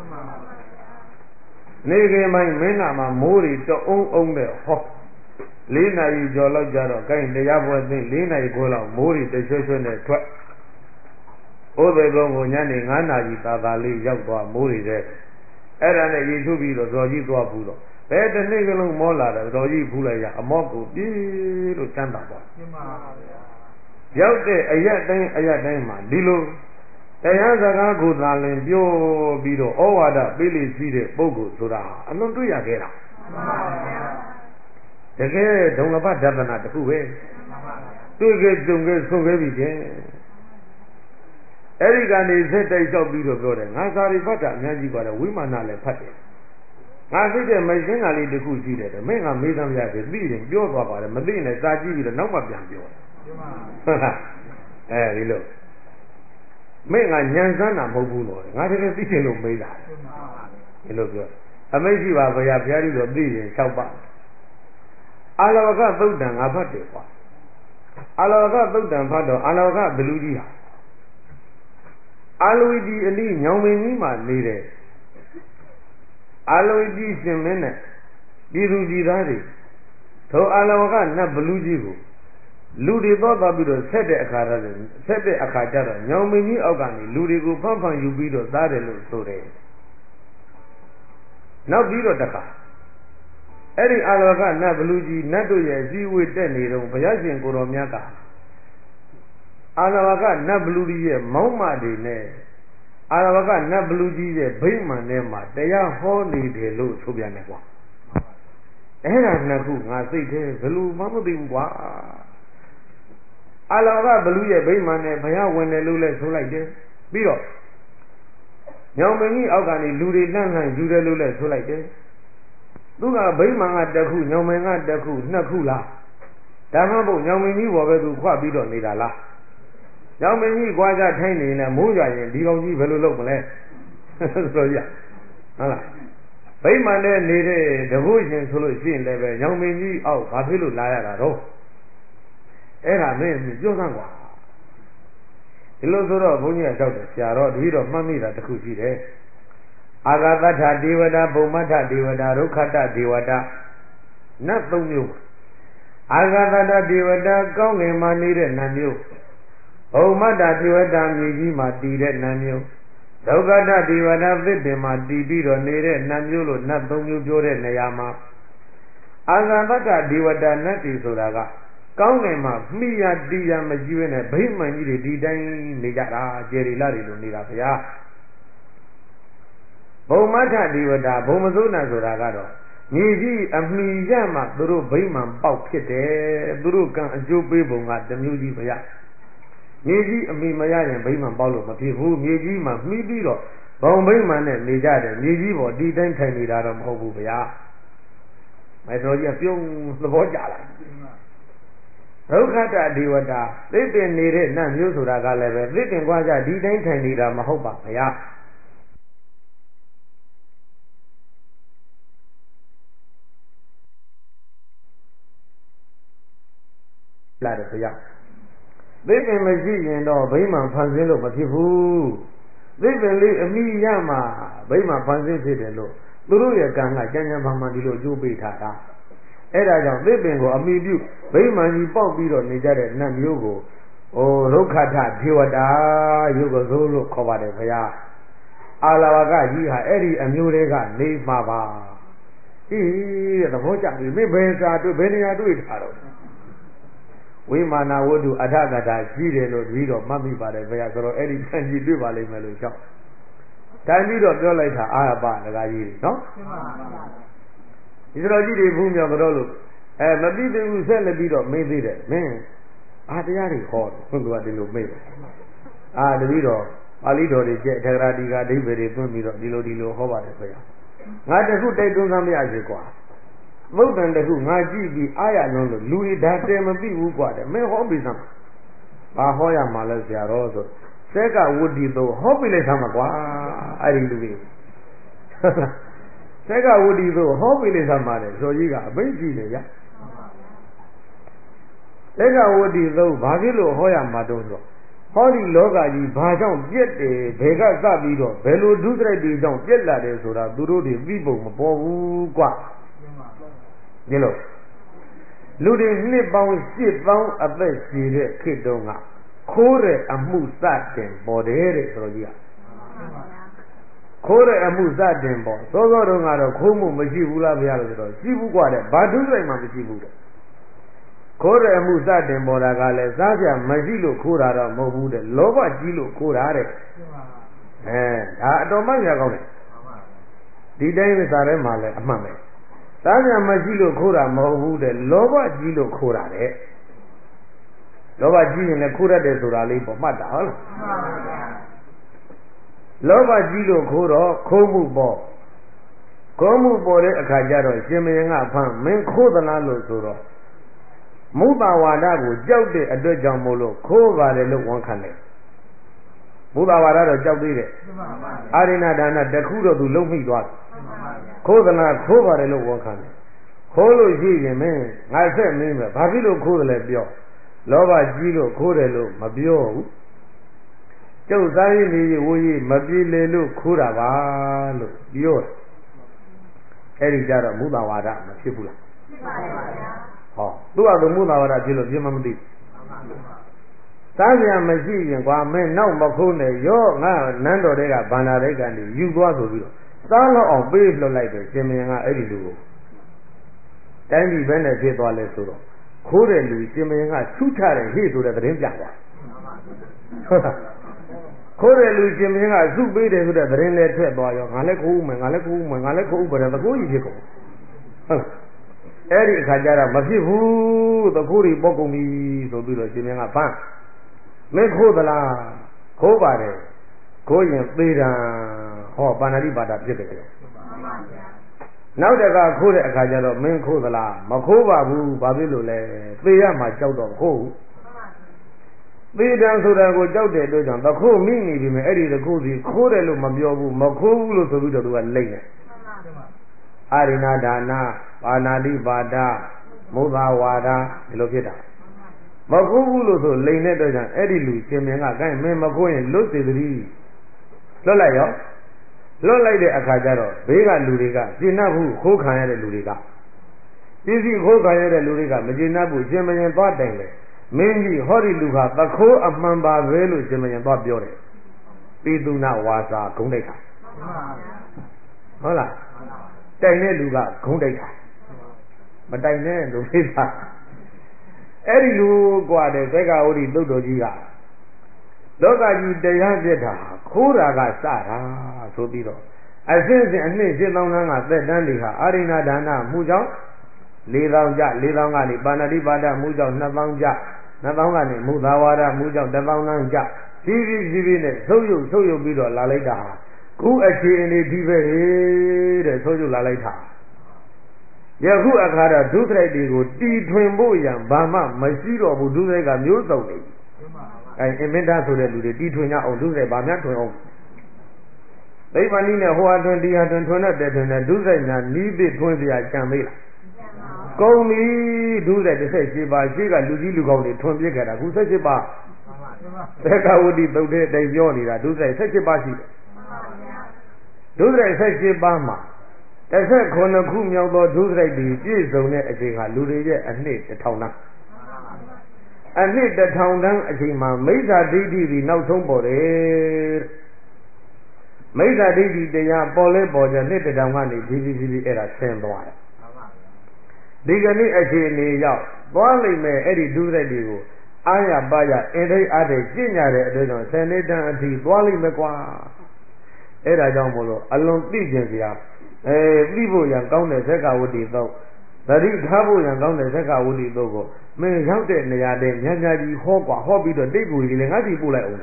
နေခင်ပိုင်းမင်းနာမှာမိုးတွေတအုံးတဲ့ဟော4 နာရီကျော်လောက်ကြတော့ကိုင်းတရားပွဲသိ4 နာရီခွဲလောက်မိုးတွေတရွှဲနဲ့ထွက်ဥဒ္ဒေကုံကိုညနေ9 နာရီသာလေးရောက်သွားမိုးတွေတဲ့အဲ့ဒါနဲ့ရေထုတ်ပြီးတော့ဇော်ကြီးသွားဘူးတော့ဘယ်တစ်နေ့ကလုံးမောလာတယ်ဇော်ကြီးဖူးလိုက်ရအမောကိုပြေးလို့ချမ်းသာသွားမှန်ပါဗျာရောက်တဲ့အရက်တိုင်းမှာဒီလိုတရားစကားကိုသာလင်ပြောပြီးတော့ဩဝါဒပေးလိရှိတဲ့ပုဂ္ဂိုလ်ဆိုတာအလွန်တွေ့ရခဲ့တာမှန်ပါဗျာတကယ်ဒုံလဘဒသနာတစ်ခုပဲတွေ့ခဲ့ကြုံခဲ့ဆုံးခဲ့ပြီတဲ့အဲ့ဒီကနေစက်တိုက်လျှောက်ပြီးတော့ပြောတယ်ငါစာရိဖတ်တာအများကြီးပါတယ်ဝိမာနလည်းဖတ်တယ်ငါသိတဲ့မရှင်းတာလေးတစ်ခုရှိတယ်မင်းကမေးသမ်းရသေးသိရင်ပြောသွားပါတယ်မသိရင်စာကြည့်ပြီးတော့နောက်မှပြန်ပြောဟုတ်လားအဲဒီလိုမင်းကညံစမ်းတာမဟုတ်ဘူးလို့ငါတကယ်သိချင်လို့မေးတာဒီလိုပြောအမိတ်ရှိပါဘုရားဘုရားကြီးတော့သိရင်၆ပါးအာလဝကသုတ်တံငါဖတ်တယ်ကွာအာလဝကသုတ်တံဖတ်တော့အာလဝကဘလူကြီးဟာအာလဝီဒီအလိညောင်မင်းကြီးမှနေတယ်အာလဝီဒီရှင်မင်းနဲ့ပြည်သူပြည်သားတွေထိုအာလဝကနတ်ဘလူကြီးကိုလူတွေတော့ပြီးတော့ဆက်တဲ့အခါကျတော့ညောင်မင်းကြီးအောက်ကနေလူတွေကိုဖန်ယူပြီးတော့သားတယ်လို့ဆိုတယ်နောက်ပြီးတော့တခါအဲ့ဒီအာလဝကနတ်ဘလူကြီးနတ်တို့ရဲ့အစည်းအဝေးတက်နေတော့ဘုရားရှင်ကိုတော်မြတ်ကအာလဝကနတ်ဘလူကြီးရဲ့မောင်းမတွေနဲ့အာလဝကနတ်ဘလူကြီးရဲ့ဗိမာန်ထဲမှာတရားဟောနေတယ်လို့ဆိုပြန်တယ်ကွာအဲ့ဒါနှစ်ခုငါစိတ်ထဲဘယ်လိုမှမသိဘူးကွာအာလဝကဘလူရဲ့ဗိမာန်နဲ့ဘုရားဝင်တယ်လို့လည်းဆိုလိုက်တယ်ပြီးတော့ညောင်မင်းကြီးအောက်ကနေလူတွေလှမ်းယူတယ်လို့လည်းဆိုလိုက်တယ်သူကဗိမာန်ကတစ်ခုညောင်မင်းကတစ်ခုနှစ်ခုလားဒါမှမဟုတ်ညောင်မင်းကြီးဘောပဲသူခွပြီးတော့နေတာလားညောင်မင်းကြီးကြွားကြထိုင်းနေလဲမိုးရွာရင်ဒီကောင်ကြီးဘယ်လိုလုပ်မလဲဆိုရဟုတ်လားဗိမာန်နဲ့နေတဲ့တပုရှင်ဆိုလို့ရှိရင်လည်းပဲညောင်မင်းကြီးအောက်ဘာဖြစ်လို့လာရတာတော့အဲ့ဒါမင်းပြောစမ်းကွာဒီလိုဆိုတော့ဘုန်းကြီးကကြောက်တယ်ဆရာတော်တပည့်တော်မှတ်မိတာတစ်ခုရှိတယ်အာဂတထဒေဝတာဘုံမထဒေဝတာဒုက္ခတဒေဝတာနတ်၃မျိုးအာဂတထဒေဝတာကောင်းငင်မှာနေတဲ့နတ်မျိုးဘုံမထဒေဝတာမြေကြီးမှာတည်တဲ့နတ်မျိုးဒုက္ခတဒေဝတာသစ်ပင်မှာတည်ပြီးတော့နေတဲ့နတ်မျိုးလို့နတ်၃မျိုးပြောတဲ့နေရာမှာအာဂတထဒေဝတာနတ်တွေဆိုတာကကောင်းငင်မှာမိရတီးရမကြည့်ရနဲ့ဗိမာန်ကြီးတွေဒီတိုင်းနေကြတာကျေရီလာတွေလိုနေတာဗျာဘုံမထဒေဝတာဘုံမစိုးနာဆိုတာကတော့မြေကြီးအမိရမှသူတို့ဗိမာန်ပေါက်ဖြစ်တယ်သူတို့ကံအကျိုးပေးပုံကတမျိုးကြီးဗျာမြေကြီးအမိမရရင်ဗိမာန်ပေါက်လို့မဖြစ်ဘူးမြေကြီးမှာမှီးပြီးတော့ဘုံဗိမာန်နဲ့နေကြတယ်မြေကြီးပေါ်ဒီတိုင်းထိုင်နေတာတော့မဟုတ်ဘူးဗျာမဲတော်ကြီးကပြုံးသဘောကျလာဒုက္ခတဒေဝတာသိပင်နေတဲ့နတ်မျိုးဆိုတာကလည်းပဲသိပင်ကွာကြဒီတိုင်းထိုင်နေတာမဟုတ်ပါဗျာလာတယ်ဗျာသိပင်မရှိရင်တော့ဗိမာန်ဖန်ဆင်းလို့မဖြစ်ဘူးသိပင်လေးအမိရမှာဗိမာန်ဖန်ဆင်းဖြစ်တယ်လို့သူတို့ရဲ့ကံကကြမ်းကြမ်းမှန်မှန်ဒီလိုအကျိုးပေးထားတာအဲ့ဒါကြောင့်သိပင်ကိုအမိပြုဗိမာန်ကြီးပေါက်ပြီးတော့နေကြတဲ့နတ်မျိုးကိုဒုက္ခထဒေဝတာယုတ်ကစိုးလို့ခေါ်ပါတယ်ခင်ဗျာအာလဝကကြီးဟာအဲ့ဒီအမျိုးတွေကနေမှာပါအေးတဲ့သဘောကျပြီမင်းဘယ်စာတွေ့ဘယ်နေရာတွေ့ထားတော့ဝိမာနာဝတ္ထုအထကတာရှိတယ်လို့ပြီးတော့မှတ်မိပါတယ်ခင်ဗျာဆိုတော့အဲ့ဒီတန်ကြီးတွေ့ပါလိမ့်မယ်လို့ရှောက်တန်ပြီးတော့ပြောလိုက်တာအာပဒကာကြီးနော်ဒီတော်ကြီးတွေဘုမြော်ကြောလို့မပြီးသေးဘူးဆက်လက်ပြီးတော့မေးသေးတယ်မင်းအာတရားတွေဟောတယ်သူကဒီလိုမေးတယ်တပည့်တော်ပါဠိတော်တွေကျက်ထေရတိကအဓိပ္ပာယ်တွေသွင်းပြီးတော့ဒီလိုဟောပါတယ်ခင်ဗျာငါတခုတိုက်တွန်းသမ်းမရစေကွာမုတ်တန်တခုငါကြည့်ပြီးအားရလုံးလို့လူတွေဒါတဲမသိဘူးကွာတဲ့မင်းဟောပြီးသမ်းဘာဟောရမှာလဲဆရာတော်ဆိုစက်ကဝတ္တိတော့ဟောပြီးလိုက်သမ်းမှာကွာအဲ့ဒီလူတွေစက်ကဝတ္တိသို့ဟောပြီးလိမ့်သမှာတယ်ဆိုကြီးကအမိန့်ရှိတယ်ဗျစက်ကဝတ္တိသို့ဘာဖြစ်လို့ဟောရမှာတော့ဆိုဟောဒီလောကကြီးဘာကြောင့်ပြက်တယ်ဘယ်ကစပြီးတော့ဘယ်လိုဒုစရိုက်တွေကြောင့်ပြက်လာတယ်ဆိုတာသူတို့တွေသိပုံမပေါ်ဘူးကွဒီလိုလူတွေနှစ်ပေါင်း8000အသက်ရှည်တဲ့ခေတ်တုန်းကခိုးတဲ့အမှုစတင်ပေါ်တယ်တဲ့ဆိုကြီးကခိုးတဲ့အမှုစတင်ပေါ်စောစောတုန်းကတော့ခိုးမှုမရှိဘူးလားဗျာလို့ဆိုတော့ရှိဘူးกว่าတဲ့ဘာဒုစရိုက်မှမရှိဘူးတဲ့ခိုးတဲ့အမှုစတင်ပေါ်တာကလည်းစားပြမရှိလို့ခိုးတာတော့မဟုတ်ဘူးတဲ့လောဘကြီးလို့ခိုးတာတဲ့ဒါအတော်မှန်ရကောင်းတယ်ဒီတိုင်းစာထဲမှာလည်းအမှန်ပဲစားပြမရှိလို့ခိုးတာမဟုတ်ဘူးတဲ့လောဘကြီးလို့ခိုးတာတဲ့လောဘကြီးရင်လည်းခိုးတတ်တယ်ဆိုတာလေးပေါ့မှတ်တာဟုတ်လားလောဘကြီးလို့ခိုးတော့ခိုးမှုပေါ့ခိုးမှုပေါ်တဲ့အခါကျတော့ရှင်မင်းကဖမ်းမင်းခိုးသလားလို့ဆိုတော့မုဒ္ဒဝါဒကိုကြောက်တဲ့အတွက်ကြောင့်မို့လို့ခိုးပါတယ်လို့ဝန်ခံတယ်မုဒ္ဒဝါဒတော့ကြောက်သေးတယ်အာရိဏဒါနတခုတော့သူလုံးမိသွားတယ်ခိုးသလားခိုးပါတယ်လို့ဝန်ခံတယ်ခိုးလို့ရှိရင်မင်းငါဆက်မင်းပဲဘာဖြစ်လို့ခိုးတယ်လဲပြောလောဘကြီးလို့ခိုးတယ်လို့မပြောဘူးကျုပ်သားရည်နေဝိုးကြီးမပြေလေလို့ခိုးတာပါလို့ပြောတယ်အဲ့ဒီကြတော့မုဒ္ဒဝါဒမဖြစ်ဘူးလားဖြစ်ပါဗျာဟောသူ့အတူမုဒ္ဒဝါဒဖြစ်လို့ပြမမသိစားစရာမရှိရင်ကွာမင်းနောက်မခိုးနဲ့ရောငါနန်းတော်တွေကဗန္ဒာတွေကနေယူသွားဆိုပြီးတော့စားလို့အောင်ပေးလွှတ်လိုက်တယ်ရှင်မင်းကအဲ့ဒီလူကိုတိုင်းပြည်ဘက်နဲ့ဖြစ်သွားလဲဆိုတော့ခိုးတဲ့လူရှင်မင်းကထူးခြားတယ်ဟေ့ဆိုတဲ့သတင်းပြသွားဟုတ်လားခိုးတဲ့လူရှင်မင်းကစုပေးတယ်ဆိုတဲ့သတင်းလည်းထွက်သွားရောငါလည်းခိုးဦးမယ်ငါလည်းခိုးဦးမယ်ငါလည်းခိုးဦးမယ်တကူကြီးဖြစ်ကုန်ဟုတ်လားအဲ့ဒီအခါကျတော့မဖြစ်ဘူးတကူကြီးပေါက်ကုန်ပြီဆိုပြီးတော့ရှင်မင်းကဖမ်းမင်းခိုးသလားခိုးပါတယ်ခိုးရင်သေတာဟောပါဏာတိပါဒဖြစ်တယ်ကြောနောက်တကခိုးတဲ့အခါကျတော့မင်းခိုးသလားမခိုးပါဘူးဘာဖြစ်လို့လဲသေရမှာကြောက်တော့ခိုးသေတံဆိုတာကိုကြောက်တဲ့အတွက်ကြောင့်တခိုးမိနေပြီမယ်အဲ့ဒီတခိုးစီခိုးတယ်လို့မပြောဘူးမခိုးဘူးလို့ဆိုပြီးတော့သူကလိမ့်တယ်အာရိနာဒါနာပါဏာတိပါဒမုဒ္ဒဝါဒဒီလိုဖြစ်တာမခိုးဘူးလို့ဆိုလိန်တဲ့တော့ကြောင့်အဲ့ဒီလူရှင်မင်းကကိုင်းမင်းမခိုးရင်လွတ်စေသတည်းလွတ်လိုက်ရောလွတ်လိုက်တဲ့အခါကျတော့ဘေးကလူတွေကရှင်းနှပ်ဘူးခိုးခံရတဲ့လူတွေကပစ္စည်းခိုးခံရတဲ့လူတွေကမရှင်းနှပ်ဘူးရှင်မင်းသွားတိုင်တယ်မင်းကြီးဟောဒီလူဟာသခိုးအမှန်ပါပဲလို့ရှင်မင်းသွားပြောတယ်ပိသုနာဝါစာဂုံးတိုက်တာဟုတ်လားတိုင်တဲ့လူကဂုံးတိုက်တာမတိုင်တဲ့လူဖြစ်တာအဲ့ဒီလူกว่าတဲ့သက္ကဝတိသုတ်တော်ကြီးကလောကကြီးတရားပြစ်တာခိုးတာကစတာဆိုပြီးတော့အစဉ်စဉ်အနှစ်8000တန်းကသက်တမ်းတွေဟာအာရိဏဒါနမှုကြောင့်4000ကျ4000ကနေပါဏာတိပါဒမှုကြောင့်2000ကျ2000ကနေမုသာဝါဒမှုကြောင့်1000တန်းကျကြီးနဲ့ဆုပ်ယုပ်ပြီးတော့လာလိုက်တာခုအခြေအနေဒီပဲတဲ့ဆုပ်ယုပ်လာလိုက်တာယခုအခါတော့ဒုစရိုက်တွေကိုတီထွင်ဖို့ရန်ဘာမှမရှိတော့ဘူးဒုစရိုက်ကမျိုးစုံနေပြီအဲအင်မင်းသားဆိုတဲ့လူတွေတီထွင်ကြအောင်ဒုစရိုက်ဘာများထွင်အောင်သိဗ္ဗာန်ဤနဲ့ဟိုဟာထွင်ဒီဟာထွင်ထွင်တဲ့ထွင်တဲ့ဒုစရိုက်များနီးပြီးထွင်เสียကြံသေးလားကုံပြီဒုစရိုက်18ပါးရှိကလူကြီးလူကောင်းတွေထွင်ပြစ်ခဲ့တာခု18ပါးသက္ကဝတိသုတ်တဲ့အတိုင်းပြောနေတာဒုစရိုက်18ပါးရှိတယ်ဒုစရိုက်18ပါးမှာ19ခုမြောက်သောဒုစရိုက်တွေပြည့်စုံတဲ့အချိန်ကလူတွေရဲ့အနှစ်1000တန်းအနှစ်1000တန်းအချိန်မှာမိစ္ဆာဒိဋ္ဌိပြီးနောက်ဆုံးပေါ်တယ်မိစ္ဆာဒိဋ္ဌိတရားပေါ်လဲပေါ်ကြနှစ်1000ကနေဖြည်းဖြည်းအဲ့ဒါဆင်းသွားတယ်ဒီကနေ့အခြေအနေရောက်သွားလိမ့်မယ်အဲ့ဒီဒုစရိုက်တွေကိုအာရပါရအင်ဒိအားတွေကျင့်ကြတဲ့အတွက်ကြောင့်10နှစ်တန်းအထိသွားလိမ့်မယ်ကွာအဲ့ဒါကြောင့်မို့လို့အလွန်သိကျင်စရာသိဖို့ရန်ကောင်းတဲ့သက္ကဝတိသုတ်သတိထားဖို့ရန်ကောင်းတဲ့သက္ကဝတိသုတ်ကိုမင်းရောက်တဲ့နေရာတဲ့ညညကြီးဟောกว่าဟောပြီးတော့တိတ်ကိုကြီးလည်းငါစီပို့လိုက်အောင်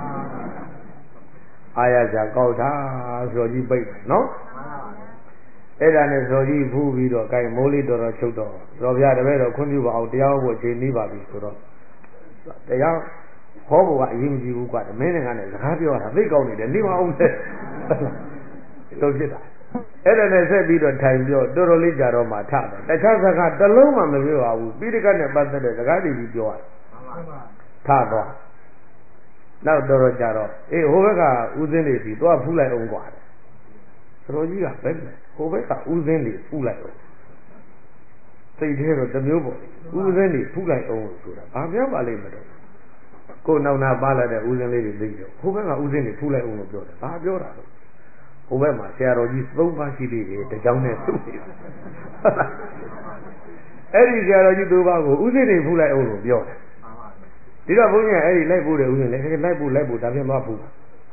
အာရစာကောက်တာဆိုကြီးပိတ်နော်အဲ့ဒါနဲ့ဇော်ကြီးဖူးပြီးတော့ gain မိုးလေးတော်ချုပ်တော့ဇော်ပြတပည့်တော်ခွင့်ပြုပါအောင်တရားဟောချိန်ပြီးပါပြီဆိုတော့တရားဟောဖို့ကအရေးမကြီးဘူးကွာမင်းနဲ့ကလည်းစကားပြောတာသိကောင်းနေတယ်နေမအောင်လေလို့ဖြစ်တာအဲ့ဒါနဲ့ဆက်ပြီးတော့ထိုင်ပြောတော်တော်လေးကြာတော့မှထတယ်တခြားစကားတစ်လုံးမှမပြောပါဘူးပိဋကတ်နဲ့ပတ်သက်တဲ့စကားတွေကြီးပြောရတယ်ထသွားနောက်တော်တော်ကြာတော့အေးဟိုဘက်ကဥစဉ်တွေစီသွားဖူးလိုက်အောင်ကွာသတော်ကြီးကဘယ်လဲဟိုဘက်ကဥစဉ်တွေဖူးလိုက်အောင်စိတ်ထဲတော့တစ်မျိုးပေါ့ဥစဉ်တွေဖူးလိုက်အောင်ဆိုတာဘာပြောပါလိမ့်မလို့ကိုယ်နောက်နာပါလာတဲ့ဥစဉ်လေးတွေသိကြဟိုဘက်ကဥစဉ်တွေဖူးလိုက်အောင်လို့ပြောတယ်ဘာပြောတာလဲဟိုဘက်မှာဆရာတော်ကြီး3ပါးရှိသေးတယ်တကြောင်နဲ့သူ့နေအဲ့ဒီဆရာတော်ကြီး3ပါးကိုဥစဉ်တွေဖူးလိုက်အောင်လို့ပြောတယ်ဒီတော့ဘုန်းကြီးကအဲ့ဒီလိုက်ဖို့တဲ့ဥစဉ်လည်းလိုက်ဖို့ဒါပြန်သွားဖူး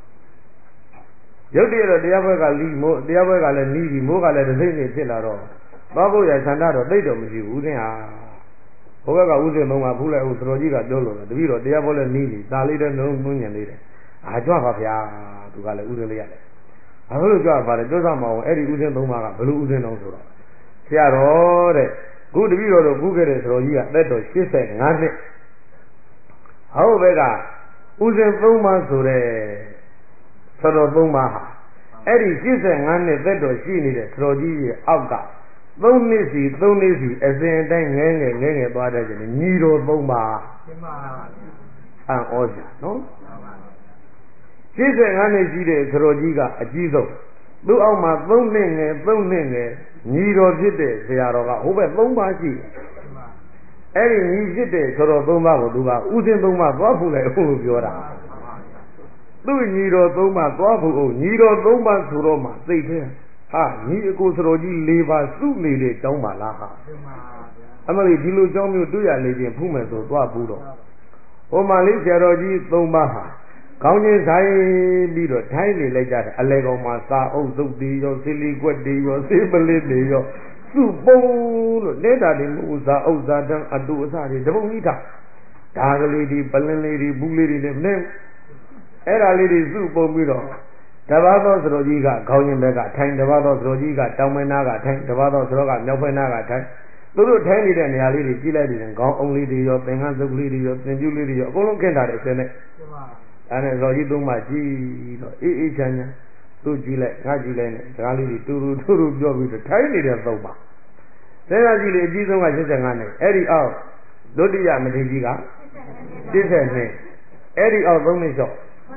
ရုပ်တရက်တော့တရားဘက်ကလီမိုးတရားဘက်ကလည်းနီးပြီးမိုးကလည်းတစ်စိမ့်နေဖြစ်လာတော့သွားဖို့ရဆန္ဒတော့သိတော့မရှိဘူးဥစဉ်ဟာဘုဘက်ကဥစဉ်3ပါးဖူးလိုက်အောင်သတော်ကြီးကပြောလို့တပည့်တော်တရားဘောလည်းနီးပြီးသာလေးတဲ့နှုံးညံလေးတယ်အာကြွပါဗျာသူကလည်းဥစဉ်လေးရတယ်ဘာလို့ကြွပါလဲပြောစမအောင်အဲ့ဒီဥစဉ်3ပါးကဘလို့ဥစဉ်တော့ဆိုတော့ဆရာတော်တဲ့ခုတပည့်တော်တို့ဘူးခဲ့တဲ့သတော်ကြီးကသက်တော်85နှစ်ဟောဘက်ကဥစဉ်3ပါးဆိုတဲ့သတော်3ပါးဟာအဲ့ဒီ85နှစ်သက်တော်ရှိနေတဲ့သတော်ကြီးရဲ့အောက်က3နှစ်စီအစဉ်အတိုင်းငဲငယ်သွားတဲ့ကျင်ညီတော်3ပါးရှင်းပါအံ့ဩစရာနော်85နှစ်ရှိတဲ့သတော်ကြီးကအကြီးဆုံးသူ့အောက်မှာ3နှစ်ငယ်ညီတော်ဖြစ်တဲ့ဆရာတော်ကဟိုဘက်3ပါးရှိအဲ့ဒီညီဖြစ်တဲ့သတော်3ပါးကိုသူကဥစဉ်3ပါးသွားဖို့လိုက်အောင်လို့ပြောတာသူ့ညီတော်3ပါးသွားဖို့အောင်ညီတော်3ပါးဆိုတော့မှသိတဲ့ဟာညီအကိုသတော်ကြီး4ပါးစုနေတဲ့ကျောင်းပါလားဟာအမလေးဒီလိုကျောင်းမျိုးတွေ့ရလေချင်းဖူးမယ်ဆိုသွားဘူးတော့ဟိုမှာလေးဆရာတော်ကြီး3ပါးဟာကောင်းချင်းဆိုင်ပြီးတော့ထိုင်းနေလိုက်ကြတယ်အလဲကောင်မှာစာအုပ်သုတ်တီရောစီလီကွက်တီရောစေးပလစ်တွေရောစုပုံလို့လက်တာတွေမဟုတ်စာအုပ်စာတန်းအတူအစတွေတပုံကြီးထားဒါကလေးဒီပလင်းလေးဒီဘူးလေးတွေနဲ့မင်းအဲ့ဒါလေးတွေစုပုံပြီးတော့တပါးသောသတော်ကြီးကခေါင်းရင်ဘက်ကထိုင်တပါးသောသတော်ကြီးကတောင်မင်းနာကထိုင်တပါးသောသတော်ကမြောက်ဘက်နာကထိုင်သူတို့ထိုင်နေတဲ့နေရာလေးတွေကြည့်လိုက်ပြီးရင်ခေါင်းအုံလေးတွေရောသင်္ကန်းစုပ်လေးတွေရောသင်ကျူးလေးတွေရောအကုန်လုံးခင်းထားတဲ့အစင်းနဲ့အဲ့ဒါဇော်ကြီး3ပါးကြည့်တော့အေးချမ်းသူ့ကြည့်လိုက်ငါကြည့်လိုက်နဲ့စကားလေးတွေတူတူပြောပြီးတော့ထိုင်းနေတဲ့သုံးပါစဉ်းစားကြည့်လေအကြီးဆုံးက85နဲ့အဲ့ဒီအောက်ဒုတိယမထေကြီးက82အဲ့ဒီအောက်3နှစ်လျှော့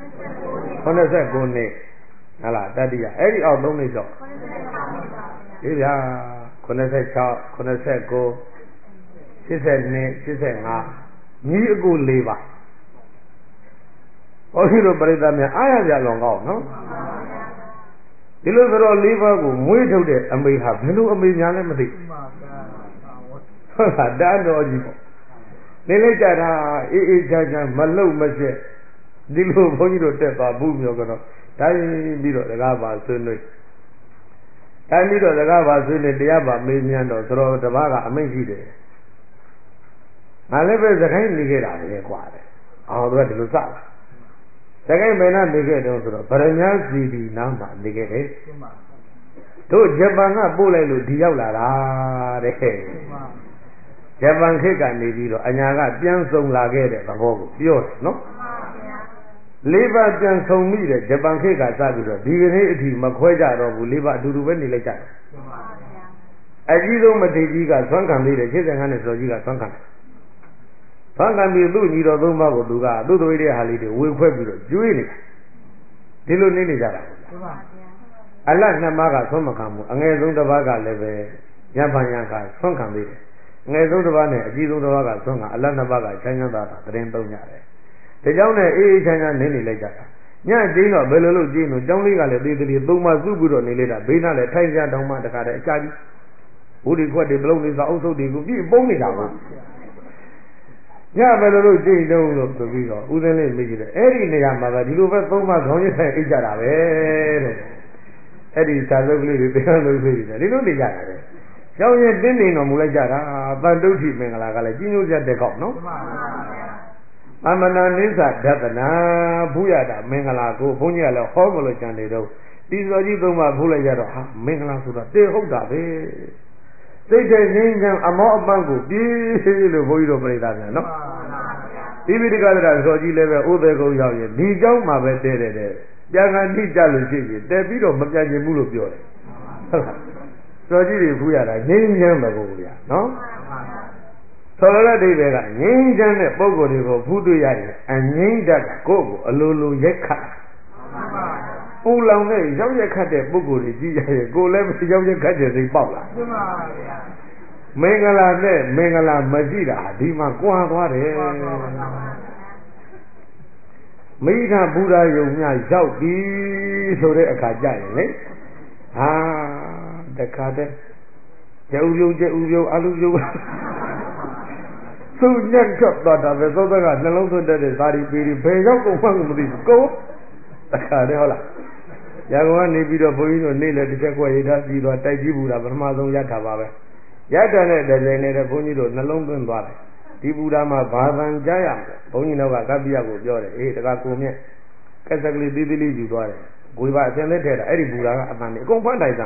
89နှစ်ဟာလားတတိယအဲ့ဒီအောက်3နှစ်လျှော့ဒီဗျာ86 89 82 85ညီအကို4ပါဘုန်းကြီးတို့ပြိဿများအားရကြလောင်ကောင်းနော်ဒီလိုဆိုတော့4ပါးကိုမွေးထုတ်တဲ့အမေဟာဘယ်လိုအမေများလဲမသိဟုတ်လားတန်းတော်ကြီးပေါ့နေလိုက်ကြတာအေးချာမလုံမကျက်ဒီလိုဘုန်းကြီးတို့တက်သွားဘူးမျိုးကတော့တိုင်းပြီးတော့တကားပါဆွေးနွေးတိုင်းပြီးတော့တကားပါဆွေးနွေးတရားပါမေးမြန်းတော့ဆိုတော့တပားကအမိန့်ရှိတယ်ငါလည်းပဲသခိုင်းနေခဲ့တာပဲကွာတဲ့အော်သူကဒီလိုစတာသခိုင်းမင်းနာနေခဲ့တော့ဆိုတော့ဗရမ ्या စီဒီနားမှာနေခဲ့တယ်တို့ဂျပန်ကပို့လိုက်လို့ဒီရောက်လာတာတဲ့ဂျပန်ခေတ်ကနေပြီးတော့အညာကပြန်ဆုံလာခဲ့တဲ့သဘောကိုပြောတယ်နော်4ပါးပြန်ဆုံမိတဲ့ဂျပန်ခေတ်ကစပြီးတော့ဒီကနေ့အထိမခွဲကြတော့ဘူး4ပါးအတူတူပဲနေလိုက်ကြတယ်အကြီးဆုံးမထေကြီးကသွမ်းခံပြီးတယ်85နဲ့စောကြီးကသွမ်းခံတယ်သွမ်းခံပြီးသူ့ညီတော်3ပါးကိုသူကသူ့သွေးတဲ့ဟာလေးတွေဝေခွဲပြီးတော့ကျွေးနေတာဒီလိုနေနေကြတာအလတ်2ပါးကသွမ်းမခံဘူးအငယ်ဆုံးတစ်ပါးကလည်းပဲညံဖန်ညံခါသွမ်းခံပြီးတယ်ငယ်ဆုံးတစ်ပါးနဲ့အကြီးဆုံးတစ်ပါးကသွမ်းခံအလတ်2ပါးကချမ်းချမ်းသာသာတရင်သုံးကြတယ်ဒါကြောင့်နဲ့အေးချမ်းချမ်းနေနေလိုက်ကြတာညကျင်းတော့ဘယ်လိုလုပ်ကျင်းလို့ကျောင်းလေးကလည်းသေးသေး3ပါးစုပြီးတော့နေလိုက်တာဘေးနားလည်းထိုင်ကြတောင်းမှတခါတည်းအချာကြီးဘူးဒီခွက်တွေဘလုံးလေးစာအုပ်စုပ်တွေကိုပြည့်ပုံးနေတာကိုညဘယ်လိုလုပ်ကျင်းတော့လို့ဆိုပြီးတော့ဦးစင်းလေးမေးကြည့်တယ်အဲ့ဒီနေရာမှာကဒီလိုပဲ3ပါးခေါင်းရဆိုင်အိတ်ကြတာပဲတဲ့အဲ့ဒီစာစုပ်ကလေးတွေတရားလို့ဆိုရတယ်ဒီလိုနေကြတာပဲကျောင်းရဲ့တင်းနေတော်မူလိုက်ကြတာတန်တုဋ္ဌိမင်္ဂလာကလည်းကြီးညိုကြတဲ့ကောက်နော်အမနာနိစ္စဒသနာဖူးရတာမင်္ဂလာကိုဘုန်းကြီးကလည်းဟောမလို့ကြံနေတော့ဒီစောကြီး3ပါးဖူးလိုက်ရတော့ဟာမင်္ဂလာဆိုတာတေဟုတ်တာပဲစိတ်ထဲငြိမ်းချမ်းအမောအပန်းကိုပြေးလို့ဘုန်းကြီးတို့ပြိဿပြန်နော်ဒီပိဋကသရစောကြီးလည်းပဲဥသေကုန်းရောက်ရင်ဒီเจ้าမှာပဲတဲတယ်တဲ့ပြန်ကန်တိကြလို့ရှိရင်တဲပြီးတော့မပြန်ချင်ဘူးလို့ပြောတယ်ဟုတ်လားစောကြီးတွေဖူးရတာငြိမ်းချမ်းမှာကိုဗျာနော်သောရတဲ့အိဗေကငြိမ်းချမ်းတဲ့ပုဂ္ဂိုလ်တွေကိုဖူးတွေ့ရရင်အငြိမ့်တတ်ကိုယ့်ကိုအလိုလိုရက်ခတ်ပူလောင်တဲ့ရောက်ရက်ခတ်တဲ့ပုဂ္ဂိုလ်တွေကြည့်ရရင်ကိုယ်လည်းရောက်ရက်ခတ်တဲ့စိတ်ပေါက်လာမှန်ပါဗျာမင်္ဂလာနဲ့မင်္ဂလာမရှိတာဒီမှာကွာသွားတယ်မိထဘုရားယုံများရောက်ပြီဆိုတဲ့အခါကြရင်လေဟာတခါတည်းကျဥပြုံအလူပြုံသူညက်ထွက်သွားတာပဲသောသောကနှလုံးသွင်းတဲ့ဇာတိပေရီဘယ်ရောက်ကုန်မှမသိဘူးကိုတခါတည်းဟုတ်လားရန်ကုန်ကနေပြီးတော့ဘုန်းကြီးတို့နေ့လည်းတစ်ချက်ခွဲရထားပြီးတော့တိုက်ကြည့်ဘူးတာပထမဆုံးရထားပါပဲရထားတဲ့တကြိမ်နဲ့ဘုန်းကြီးတို့နှလုံးသွင်းသွားတယ်ဒီဘူတာမှာဘာသာကြားရမလဲဘုန်းကြီးတို့ကကပ္ပိယကိုပြောတယ်အေးတခါကိုမြက်ကက်ဆက်ကလေးသေးသေးလေးယူသွားတယ်ကိုယ်ပါအစင်လက်ထဲတာအဲ့ဒီဘူတာကအပန်းနေအကုန်ဖတ်နိုင်တာ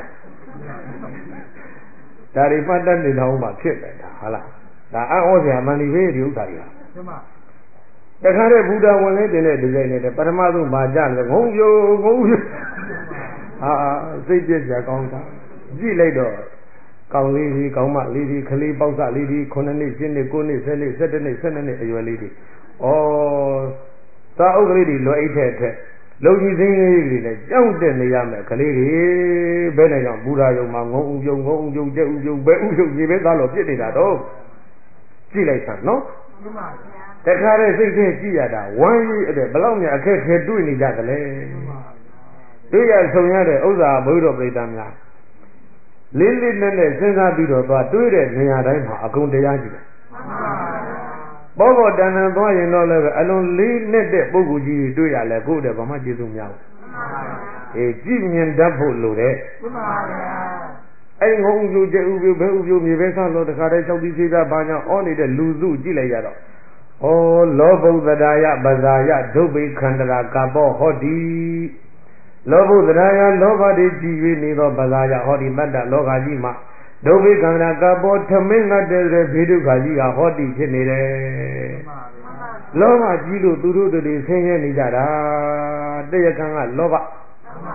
ဒါတွေမှတ်တတ်နေတော့မှဖြစ်တယ်ဒါဟုတ်လားဒါအော့ဆရာမန္တိပဲဒီဥစ္စာကြီးဟာမှန်ပါတခါတည်းဘုရားဝင်လေးတင်တဲ့ဒီကြိမ်နဲ့ပထမဆုံးဗာကြတယ်ငုံပြိုဟာစိတ်ပြည့်စရာကောင်းတာကြည့်လိုက်တော့ကောင်းလေးကြီးကောင်းမလေးကြီးခလေးပေါက်စလေးကြီး9နှစ်10နှစ်9နှစ်10နှစ်17နှစ်12နှစ်အရွယ်လေးကြီးဩသာအုပ်ကလေးတွေလွယ်အိတ်ထက်လုံကြီးစင်းလေးတွေလည်းကြောက်တဲ့နေရမယ်ကလေးတွေဘယ်နဲ့ကြောင့်ဘုရားယုံမှာငုံဥပြုံကျက်ဥပြုံဘဲဥပြုံရေပဲသားလို့ပြစ်နေတာတော့ကြည့်လိုက်စမ်းနော်မှန်ပါဗျာတခါတည်းစိတ်ထဲကြည့်ရတာဝမ်းကြီးအဲ့ဘလောက်များအခက်ခဲတွေ့နေကြသလဲတွေ့ရဆုံရတဲ့ဥစ္စာဘုရားပြိတ္တများလေးလေးနက်နက်စဉ်းစားပြီးတော့သွားတွေးတဲ့နေရာတိုင်းမှာအကုန်တရားကြည့်တယ်မှန်ပါဗျာဘောဘောတန်တန်သွားရင်တော့လည်းအလုံးလေးနဲ့တဲ့ပုဂ္ဂိုလ်ကြီးတွေ့ရလဲကိုယ့်တဲ့ဘာမှကျေးဇူးများဘူးမှန်ပါဗျာအေးကြည့်မြင်တတ်ဖို့လိုတယ်မှန်ပါဗျာအဲ့ငုံဥပြုကျဥပြုဘဲဥပြုမြေပဲဆောက်လို့တခါတည်း၆တိသေးတာဘာကြောင့်အောနေတဲ့လူစုကြည့်လိုက်ရတော့ဩလောဘုဒ္ဒရာယပဇာယဒုဗ္ဗေခန္တရာကပောဟောတိလောဘုဒ္ဒရာယလောဘတိကြည်၍နေသောပဇာယဟောတိတတ္တလောကကြီးမှာဒုဗ္ဗေခန္တရာကပောထမင်းငတ်တဲ့ဘေဒုက္ခကြီးကဟောတိဖြစ်နေတယ်လောဘကြီးလို့သူတို့တွေဆင်းရဲနေကြတာတရားခံကလောဘမ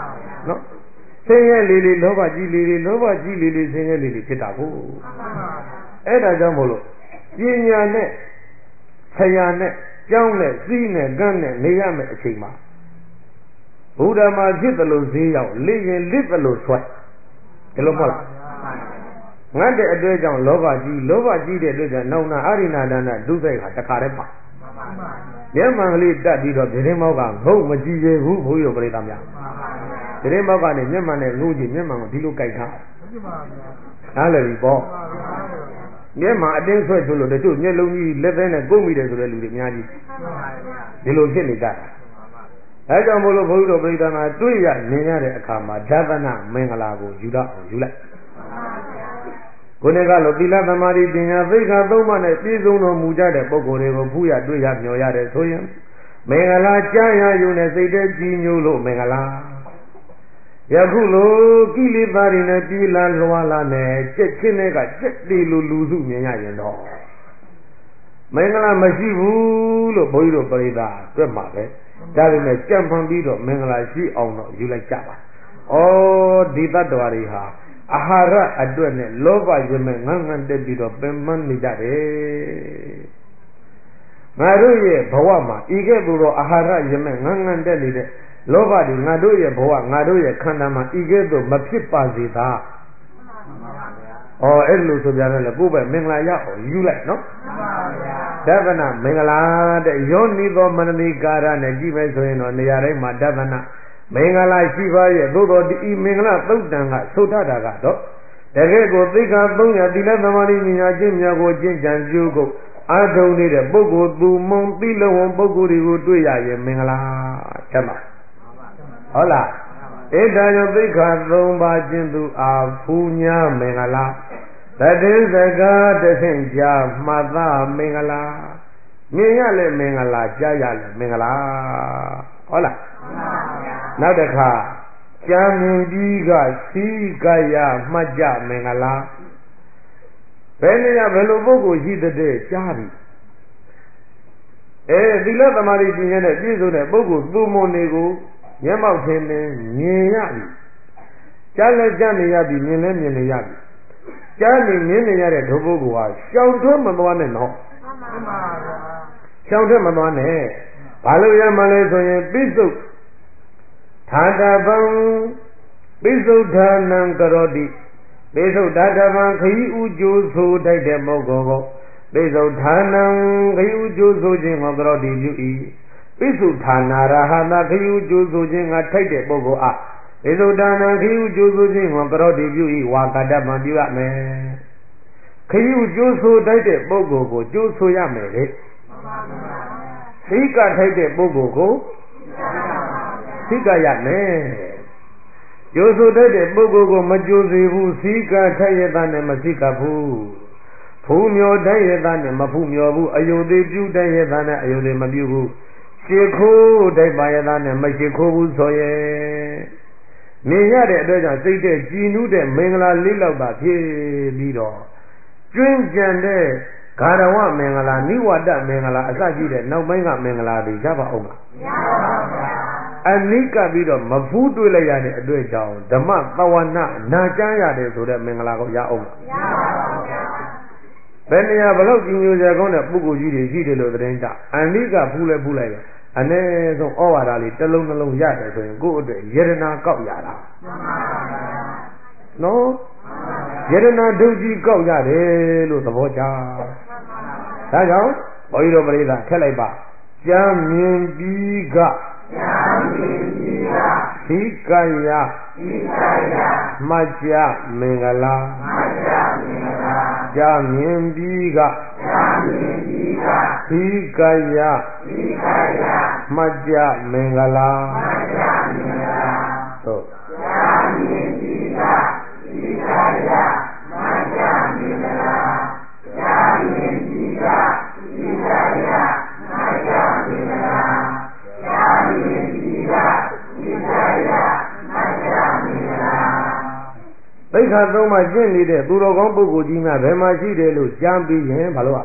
နော်ဆင်းရဲလေးလေးလောဘကြီးလေးလေးလောဘကြီးလေးလေးဆင်းရဲလေးလေးဖြစ်တာကိုအဲ့ဒါကြောင့်မို့လို့ပညာနဲ့ဆရာနဲ့ကျောင်းနဲ့စီးနဲ့ကန်းနဲ့နေရမယ်အချိန်မှာဘုရားမှာဖြစ်တယ်လို့ဈေးရောက်လိရင်လစ်တယ်လို့ဆွဲဒီလိုမဟုတ်လားငတ်တဲ့အတွေ့အကြောင်းလောဘကြီးတဲ့အတွက်ကြောင့်နောင်နာအာရိနာဒါနဒုစိတ်ဟာတခါတည်းပါမျက်မှန်ကလေးတက်ပြီးတော့ပြင်းမောက်ကငုံမကြည့်ရဘူးဘုရားပြိတ္တများပြင်းမောက်ကနေမျက်မှန်နဲ့ငုံကြည့်မျက်မှန်ကိုဒီလိုကြိုက်ထားနားလည်ပြီပေါ့မျက်မှန်အတင်းဆွဲဆိုလို့တချို့မျက်လုံးကြီးလက်သေးနဲ့ကုတ်မိတယ်ဆိုတဲ့လူတွေအများကြီးဒီလိုဖြစ်နေကြတာအဲကြောင့်မို့လို့ဘုရားပြိတ္တနာတွေ့ရမြင်ရတဲ့အခါမှာဓသနမင်္ဂလာကိုယူတော့ယူလိုက်ကိုယ်နဲ့ကလို့သီလသမာဓိပညာသိက္ခာသုံးပါးနဲ့ပြည့်စုံတော်မူကြတဲ့ပုဂ္ဂိုလ်တွေကိုဖူးရတွေ့ရမျှော်ရတယ်ဆိုရင်မင်္ဂလာကြားရယူနဲ့စိတ်တည်းကြည်ညိုလို့မင်္ဂလာယခုလိုကိလေသာတွေနဲ့ပြည်လာလွာလာနဲ့ကြက်ချင်းတွေကကြက်တီလိုလူစုမြင်ရရင်တော့မင်္ဂလာမရှိဘူးလို့ဘုန်းကြီးတို့ပရိသတ်တွက်မှာပဲဒါပေမဲ့ကြံ့ဖန်ပြီးတော့မင်္ဂလာရှိအောင်တော့ယူလိုက်ကြပါဩဒီတတ္တဝါတွေဟာအာဟာရအတွက်နဲ့လောဘရမဲ့ငန်းငန်းတက်ပြီးတော့ပင်မနေကြတယ်ငါတို့ရဲ့ဘဝမှာဤကဲ့သို့သောအာဟာရရမဲ့ငန်းငန်းတက်နေတဲ့လောဘတွေငါတို့ရဲ့ဘဝငါတို့ရဲ့ခန္ဓာမှာဤကဲ့သို့မဖြစ်ပါစေသာအဲ့လိုဆိုပြတယ်လေကိုယ့်ပဲမင်္ဂလာရအောင်ယူလိုက်နော်ဒသနမင်္ဂလာတဲ့ယောနိသောမနတိကာရနဲ့ကြည့်မယ်ဆိုရင်တော့နေရာတိုင်းမှာဒသနမင်္ဂလာရှိပါရဲ့သို့တော်ဒီမင်္ဂလာသုတ်တံကသုထတာကတော့တကယ်ကိုသိက္ခာ300သီလသမာဓိဉာဏ်ချင်းများကိုကျင့်ကြံကြိုးကိုအာထုံနေတဲ့ပုဂ္ဂိုလ်သူမုံသီလဝံပုဂ္ဂိုလ်တွေကိုတွေ့ရရင်မင်္ဂလာချက်ပါဟုတ်လားဧတံယောသိက္ခာ3ပါးကျင့်သူအားဖူးညာမင်္ဂလာတတိစကားတဆင့်ကြာမှတ်သားမင်္ဂလာမြင်ရလဲမင်္ဂလာကြားရလဲမင်္ဂလာဟုတ်လားနောက်တစ်ခါကြာမြင်ပြီးကစီကရမှတ်ကြမင်္ဂလာဘယ်နေရာဘယ်လိုပုဂ္ဂိုလ်ရှိတဲ့ကြားပြီသီလသမာဓိပညာနဲ့ပြည့်စုံတဲ့ပုဂ္ဂိုလ်သူမွန်တွေကိုမျက်မှောက်ထင်ထင်မြင်ရပြီကြားလဲကြားနေရပြီမြင်လဲမြင်နေရပြီကြားနေမြင်နေရတဲ့ဒုပုဂ္ဂိုလ်ဟာရှောင်ထွန်းမသွားနဲ့နော်မှန်ပါဗျာရှောင်ထွန်းမသွားနဲ့ဘာလို့ရမှလဲဆိုရင်ပိစုထာတဗံပိစုဌာနံကရောတိပိစုထာတဗံခရီးဥကျိုးဆိုတိုက်တဲ့ပုဂ္ဂိုလ်ကိုပိစုဌာနံခရီးဥကျိုးဆိုခြင်းကိုကရောတိပြု၏ပိစုဌာနာရဟတာခရီးဥကျိုးဆိုခြင်းကထိုက်တဲ့ပုဂ္ဂိုလ်အားပိစုဌာနံခရီးဥကျိုးဆိုခြင်းကိုကရောတိပြု၏ဝါကတ္တမပြုရမယ်ခရီးဥကျိုးဆိုတိုက်တဲ့ပုဂ္ဂိုလ်ကိုကျိုးဆိုရမယ်လေသိကထိုက်တဲ့ပုဂ္ဂိုလ်ကိုသိကရမယ်ကျိုးဆိုတတ်တဲ့ပုဂ္ဂိုလ်ကိုမကျိုးစေဘူးသိကထိုက်ရတဲ့နဲ့မသိကဘူးဖူးမြော်တတ်ရတဲ့နဲ့မဖူးမြော်ဘူးအယုသေးပြုတတ်ရတဲ့နဲ့အယုသေးမပြုဘူးရှ िख ိုးတိုက်ပါရတဲ့နဲ့မရှ िख ိုးဘူးဆိုရဲ့မြင်ရတဲ့အတွက်ကြောင့်စိတ်တဲ့ကြည်နူးတဲ့မင်္ဂလာလေးလောက်သာဖြစ်ပြီးတော့ကျွင်းကြံတဲ့ဂါရဝမင်္ဂလာနိဝတ္တမင်္ဂလာအစရှိတဲ့နောက်ပိုင်းကမင်္ဂလာတွေရပါအောင်မလားမရပါဘူးဗျာအနိကပြီးတော့မဖူးတွေ့လိုက်ရတဲ့အတွက်ကြောင့်ဓမ္မသဝနာနာကျမ်းရတယ်ဆိုတဲ့မင်္ဂလာကိုရအောင်မလားမရပါဘူးဗျာဘယ်နေရာဘလို့ကြီးညိုကြကောင်းတဲ့ပုဂ္ဂိုလ်ကြီးတွေရှိတယ်လို့သတင်းကြအနိကဖူးလဲဖူးလိုက်အ ਨੇ ဆုံးဩဝါဒလေးတစ်လုံးနှလုံးရတယ်ဆိုရင်ကိုယ့်အတွက်ယရနာကောက်ရတာမှန်ပါဗျာနော်ယရနာဒုကြီးကောက်ရတယ်လို့သဘောကျဒါကြောင့်ဘုန်းကြီးတို့ပရိသတ်ထက်လိုက်ပါကြံမြင်ပြီးကသိကယမှတ်ကြမင်္ဂလာကြမြင်ပြီးကသိကယမှတ်ကြမင်္ဂလာသို့ကြမြင်ပြီးကသိကယမှတ်ကြမင်္ဂလာကြမြင်ပြီးကသိကယမှတ်ကြမင်္ဂလာကြမြင်ပြီးကသိကယမှတ်ကြမင်္ဂလာသိက္ခာသုံးပါးကျင့်နေတဲ့သူတော်ကောင်းပုဂ္ဂိုလ်ကြီးများဘယ်မှာရှိတယ်လို့ကြားပြီးရင်ဘာလို့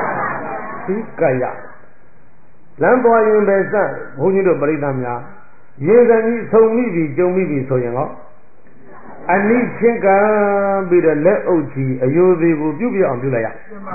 သိကယလမ်းသွားရင်ပဲစဘုန်းကြီးတို့ပရိသတ်များရေကံကြီးဆုံးမိပြီကြုံမိပြီဆိုရင်ဟောအနိချင်းကံပြီးတော့လက်အုပ်ကြီးအယိုသေးကိုပြုတ်ပြအောင်ပြုလိုက်ရ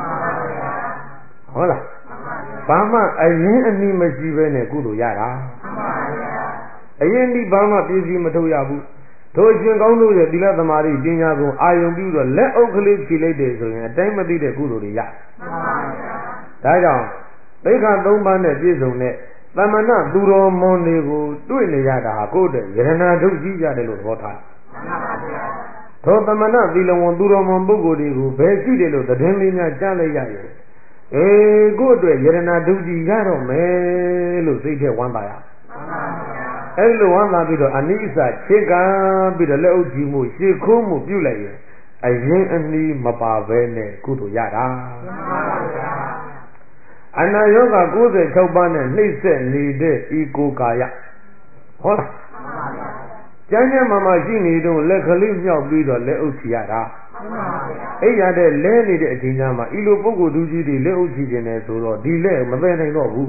ဟုတ်လားဘာမှအရင်အနည်းမရှိပဲနဲ့ကုသိုလ်ရတာအရင်ဒီဘာမှပြည့်စည်မထုတ်ရဘူးတို့အရှင်ကောင်းတို့ရဲ့သီလသမာဓိပညာကိုအာယုံပြုတော့လက်အုပ်ကလေးဖြီလိုက်တယ်ဆိုရင်အတိုင်းမသိတဲ့ကုသိုလ်တွေရဒါကြောင့်သိက္ခာ၃ပါးနဲ့ပြည့်စုံတဲ့သမဏသူတော်မွန်တွေကိုတွေ့နေရတာကိုယ့်တဲ့ယရဏဒုက္ခကြီးရတယ်လို့သဘောထားသောသမဏသီလဝံသူတော်မွန်ပုဂ္ဂိုလ်တွေကိုဘယ်ရှိတယ်လို့သတင်းလေးများကြားလိုက်ရရင်ကိုယ့်အတွက်ယရဏဒုက္ခကြီးရတော့မယ်လို့စိတ်ထဲဝမ်းသာရအဲ့လိုဝမ်းသာပြီးတော့အနိစ္စခြေကံပြီးတော့လက်အုပ်ကြည့်မှုရှေ့ခိုးမှုပြုလိုက်ရင်အရင်အနည်းမပါဘဲနဲ့ကုသိုလ်ရတာအနာယောဂ96ပါးနဲ့နှိမ့်ဆက်နေတဲ့ဤကိုယ်ကာယဟုတ်လားကျမ်းကျမ်းမာရှိနေတော့လက်ကလေးမြောက်ပြီးတော့လက်အုပ်ချရတာအဲ့ရတဲ့လဲနေတဲ့အချိန်ကျမှဤလိုပုဂ္ဂိုလ်သူကြီးတွေလက်အုပ်ချခြင်းနဲ့ဆိုတော့ဒီလက်မပယ်နိုင်တော့ဘူး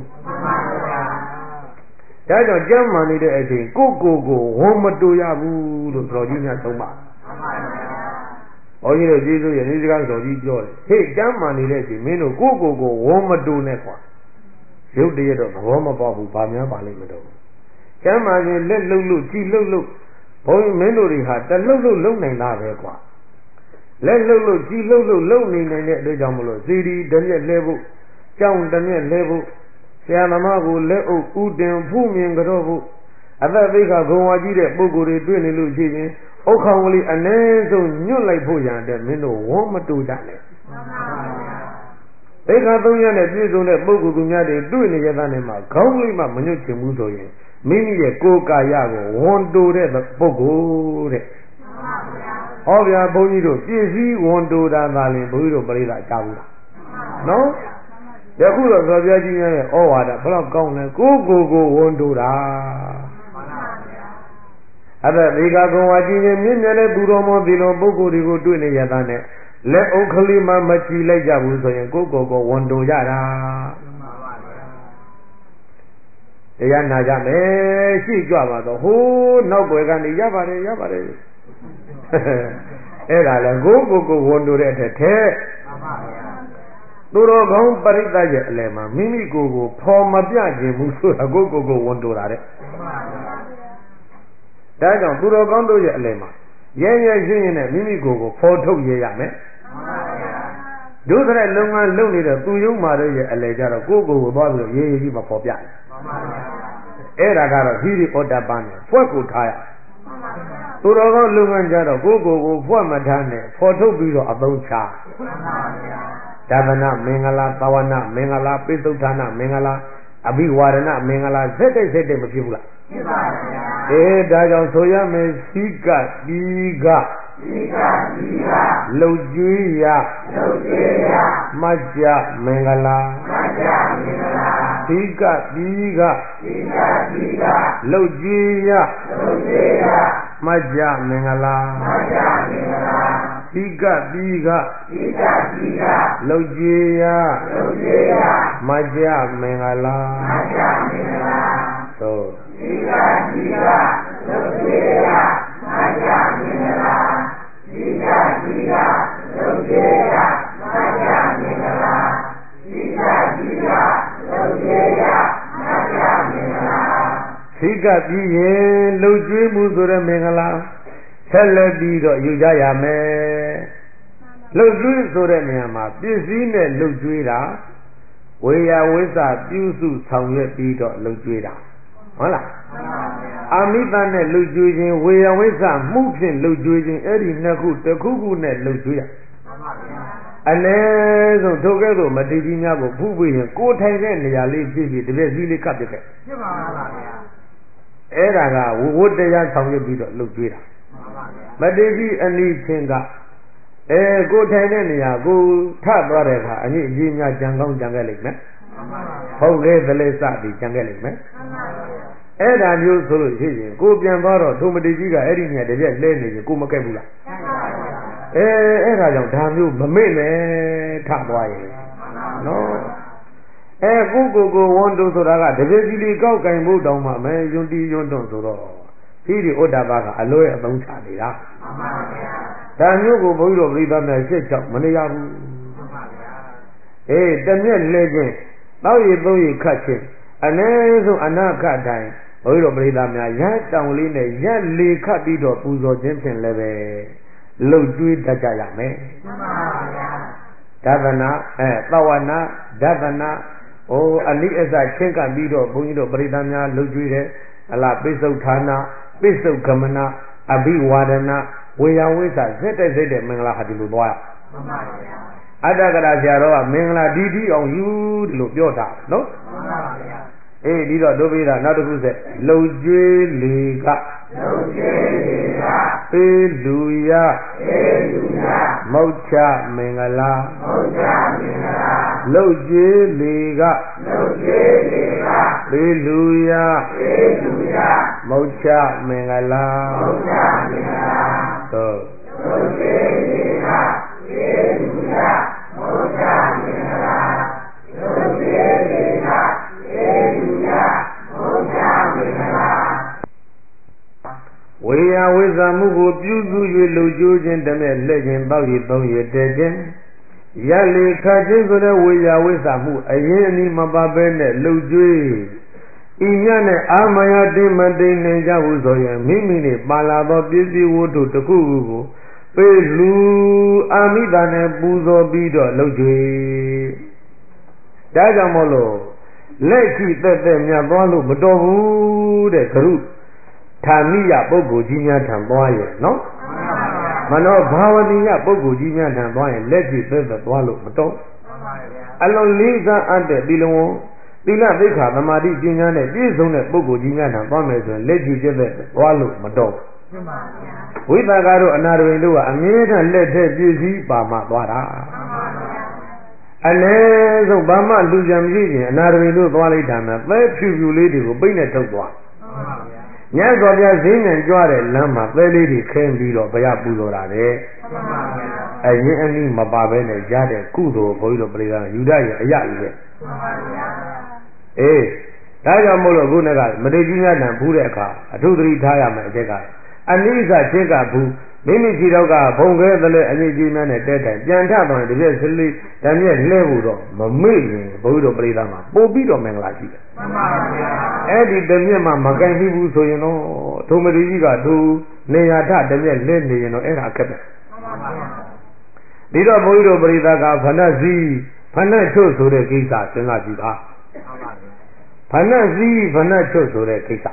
ဒါကြောင့်ကျမ်းမာနေတဲ့အချိန်ကိုဝန်မတူရဘူးလို့တော်ကြီးများသုံးပါဘုန်းကြီးတို့ကျေးဇူးရနေစကားတော်ကြီးပြောတယ်ဟေ့ကျမ်းမာနေတဲ့အချိန်မင်းတို့ကိုဝန်မတူနဲ့ကွာရုပ်တရက်တော့သဘောမပေါက်ဘူးဗာများပါလိမ့်မတော့ကျမ်းမာရင်လက်လှုပ်လို့ကြည်လှုပ်လို့ဘုန်းကြီးမင်းတို့တွေဟာတလှုပ်လို့လုံနိုင်တာပဲကွာလက်လှုပ်လို့ကြည်လှုပ်လို့လုံနေနိုင်တဲ့အတွက်ကြောင့်မလို့စီဒီတစ်မျက်လဲဖို့ကြောင်းတစ်မျက်လဲဖို့ဆရာသမားကိုလက်အုပ်ဥတင်ဖူးမြင်ကြတော့ဖို့အသက်သိက္ခာဂုဏ်ဝါကြီးတဲ့ပုဂ္ဂိုလ်တွေတွေ့နေလို့ရှိရင်ဥက္ခေါင်ကလေးအ ਨੇ ဆုံးညွတ်လိုက်ဖို့ရတဲ့မင်းတို့ဝန်းမတူကြနဲ့သိက္ခာ၃ရပ်နဲ့ပြည့်စုံတဲ့ပုဂ္ဂိုလ်သူများတွေတွေ့နေရတဲ့နေမှာခေါင်းလေးမှမညွတ်ချင်ဘူးဆိုရင်မိမိရဲ့ကိုယ်ကာယကိုဝန်တူတဲ့ပုဂ္ဂိုလ်တဲ့ဟောဗျာဘုန်းကြီးတို့ပြည့်စည်ဝန်တူတာသာလင်ဘုန်းကြီးတို့ပြိဿအကြောင်းလားနော်ယခုတော့သော်ပြကြီးများရဲ့ဩဝါဒဘယ်တော့ကောင်းလဲကိုဝန်တူတာအဲ့ဒါဒီကကုံဝါကြီးရင်မြင့်မြတ်တဲ့သူတော်မောဒီလိုပုဂ္ဂိုလ်တွေကိုတွေ့နေရတာနဲ့လက်အုပ်ကလေးမှမချီလိုက်ကြဘူးဆိုရင်ကိုဝန်တူရတာတရားနာကြမယ်ရှိကြပါတော့ဟိုးနောက်ွယ်ကနေရပါတယ်အဲ့ဒါလည်းကိုဝန်တူတဲ့အထက်ထဲသူတော်ကောင်းပရိသတ်ရဲ့အလယ်မှာမိမိကိုယ်ဖော်မပြခြင်းဘူးဆိုတာကိုဝန်တူတာတဲ့ဒါကြောင့်သူတော်ကောင်းတို့ရဲ့အလယ်မှာရဲရှင်းနဲ့မိမိကိုယ်ဖော်ထုတ်ရရမယ်ဒုစရိုက်လုံငန်းလုံနေတဲ့သူယုံမာတို့ရဲ့အလယ်ကြတော့ကိုသွားပြီးရေးကြီးမဖော်ပြအဲ့ဒါကတော့ဟိရိဩတ္တပန်းနဲ့ဖွက်ကိုထားရသူတော်ကောင်းလုံငန်းကြတော့ကိုဖွက်မထားနဲ့ဖော်ထုတ်ပြီးတော့အသုံးချဒါဗနာမင်္ဂလာသဝနာမင်္ဂလာပိသုဌာနမင်္ဂလာအဘိဝါဒနာမင်္ဂလာစက်တိတ်မဖြစ်ဘူးလားဖြစ်ပါဗျာဒါကြောင့်ဆိုရမယ်စိကတိကလှုပ်ကြွေးရမัจจမင်္ဂလာစိကတိကလှုပ်ကြွေးရမัจจမင်္ဂလာစိကတိကလှုပ်ကြွေးရမัจจမင်္ဂလာသို့စိကတိကလှုပ်ကြွေးရမัจจမင်္ဂလာစိကတိကလှုပ်ကြွေးရမัจจမင်္ဂလာစိကတိကလှုပ်ကြွေးရမัจจမင်္ဂလာစိကတိရင်လှုပ်ကြွေးမှုဆိုတဲ့မင်္ဂလာဆက်လက်ပြီးတော့ယူကြရမယ်လှုပ်ကြွေးဆိုတဲ့နေရာမှာပစ္စည်းနဲ့လှုပ်ကြွေးတာဝေယဝိသပြုစုဆောင်ရွက်ပြီးတော့လှုပ်ကြွေးတာဟုတ်လားအာမိတနဲ့လှုပ်ကြွေးခြင်းဝေယဝိသမှုဖြင့်လှုပ်ကြွေးခြင်းအဲ့ဒီနှစ်ခုတစ်ခုခုနဲ့လှုပ်ကြွေးရအ ਨੇ ဆုံးထိုကဲ့သို့မတိကြီးများကိုဖူးပြီးရင်ကိုယ်ထိုင်တဲ့နေရာလေးဖြစ်တပြည့်စည်းလေးကပ်ပြခဲ့ဖြစ်ပါပါဗျာအဲ့ဒါကဝတ္တရားဆောင်ရွက်ပြီးတော့လှုပ်ကြွေးတာမတိကြီးအနိချင်းကကိုယ်ထိုင်တဲ့နေရာကိုထသွားတဲ့အခါအငြိအကြီးများကြံကောင်းကြံခဲ့လိမ့်မယ်ဟုတ်ကဲ့သလေးစသည်ကြံခဲ့လိမ့်မယ်အဲ့ဒါမျိုးဆိုလို့ရှိရင်ကိုပြန်သွားတော့ထုံမတိကြီးကအဲ့ဒီနေရာတပြက်လဲနေရင်ကိုမကက်ဘူးလားအဲ့ဒါကြောင့်ဒါမျိုးမမေ့နဲ့ထသွားရင်နော်ကိုဝန်တုဆိုတာကတပည့်ကြီးလေးကောက်ကင်ဖို့တောင်းမှမဲယွန်းတီးယွန်းတွန့်ဆိုတော့ဒီဥဒ္ဒဘာကအလွဲအသုံးချနေတာမှန်ပါဗျာဒါမျိုးကိုဘုန်းကြီးတို့ပြိဿများရှက်ကြောက်မနေရဘူးမှန်ပါဗျာတမျက်လဲခြင်းတောက်ရည်သုံးရည်ခတ်ခြင်းအ ਨੇ ဆုံးအနာခတ်တိုင်းဘုန်းကြီးတို့ပြိဿများရက်တောင်လေးနဲ့ရက်လေခတ်ပြီးတော့ပူဇော်ခြင်းဖြင့်လည်းပဲလှုပ်ကျွေးတတ်ကြရမယ်မှန်ပါဗျာဒသနာသဝနာဒသနာအနိအစချင်းကပ်ပြီးတော့ဘုန်းကြီးတို့ပရိသတ်များလှုပ်ကြွေးတယ်အလားပိစုဌာနာပိစုကမနာအဘိဝါဒနာဝေယဝိသဇက်တဲ့မင်္ဂလာဟာဒီလိုသွားမှန်ပါဗျာအတ္တကရာဆရာတော်ကမင်္ဂလာဒီအောင်ယူဒီလိုပြောတာနော်မှန်ပါဗျာဒီတော့တို့ပြီးတာနောက်တစ်ခုဆက်လှုပ်ကြွေးလေကလှုပ်ကြွေးလေကပေးလူရမောချမင်္ဂလာလှုပ်ကြွေးလေကပေးလူရမောချမင်္ဂလာသို့လှုပ်ကြွေးလေကပေးလူရမောချမင်္ဂလာလှုပ်ကြွေးလေကဝေယဝိဇ္ဇမှုကိုပြုစု၍လှုပ်ကြိုးခြင်းတမဲ့လက်ခြင်းတောက်ရည်သုံးရတဲ့ခြင်းရလေခတ်ခြင်းဆိုတဲ့ဝေယဝိဇ္ဇမှုအရင်အနည်းမပါဘဲနဲ့လှုပ်ကြွေးဤမြတ်နဲ့အာမယတိမတိန်နေကြဘူးဆိုရင်မိမိနဲ့ပါလာသောပစ္စည်းဝတ္ထုတစ်ခုခုကိုပေးလူအာမိတာနဲ့ပူဇော်ပြီးတော့လှုပ်ကြွေးဒါကြောင့်မို့လို့လက်ရှိသက်မြတ်သွားလို့မတော်ဘူးတဲ့ကရုဌာနိယပုဂ္ဂိုလ်ကြီးများထံသွားရဲ့နော်မနောဘာဝတိယပုဂ္ဂိုလ်ကြီးများထံသွားရင်လက်ရှိသက်သွားလို့မတော်အလုံးလေးစားအပ်တဲ့ဒီလိုသီလသိက္ခာသမာဓိပညာနဲ့ပြည့်စုံတဲ့ပုဂ္ဂိုလ်ကြီးများထံသွားမယ်ဆိုရင်လက်ရှိသက်သွားလို့မတော်ဝိသကာတို့အနာရဝိတို့ကအမြဲတမ်းလက်ထက်ပြည့်စည်ပါမှသွားတာအ ਨੇ ဆုံးဘာမှလူကြံမရှိခြင်းအနာရဝိတို့သွားလိုက်တာနဲ့သဲဖြူဖြူလေးတွေကိုပိတ်နဲ့ထုတ်သွားညစွာပြဈေးညံကြွားတဲ့လမ်းမှာသဲလေးတွေခင်းပြီးတော့ဘုရားပူဇော်တာတဲ့အရင်အနည်းမပါဘဲနဲ့ရတဲ့ကုသိုလ်ဘုန်းကြီးတို့ပြိဿယူဒရဲ့အရာကြီးပဲဒါကြောင့်မို့လို့ခုနကမတိတ်ကြီးများတန်ဘူးတဲ့အခါအထုသတိထားရမယ်အချက်ကအနိစ္စချင်းကဘူးမိမိခြေတော့ကဘုံခဲသလဲအငြိကြီးများနဲ့တဲတိုင်ပြန်ထသွားရင်တပြည့်စလေးတပြည့်လှဲဖို့တော့မမေ့ရင်ဘုန်းကြီးတို့ပြိဿမှာပို့ပြီးတော့မင်္ဂလာရှိတယ်မှန်ပါဗျာအဲ့ဒီတပြည့်မှမကင်ပြီးဘူးဆိုရင်တော့ဒုမတိကြီးကဒုနေရာထတပြည့်လဲနေရင်တော့အဲ့ဒါအခက်ပဲမှန်ပါဗျာဒီတော့ဘုန်းကြီးတို့ပြိဿကဖဏစည်းဖဏချုပ်ဆိုတဲ့ကိစ္စစဉ်းစားကြည့်ပါမှန်ပါဗျာဖဏစည်းဖဏချုပ်ဆိုတဲ့ကိစ္စ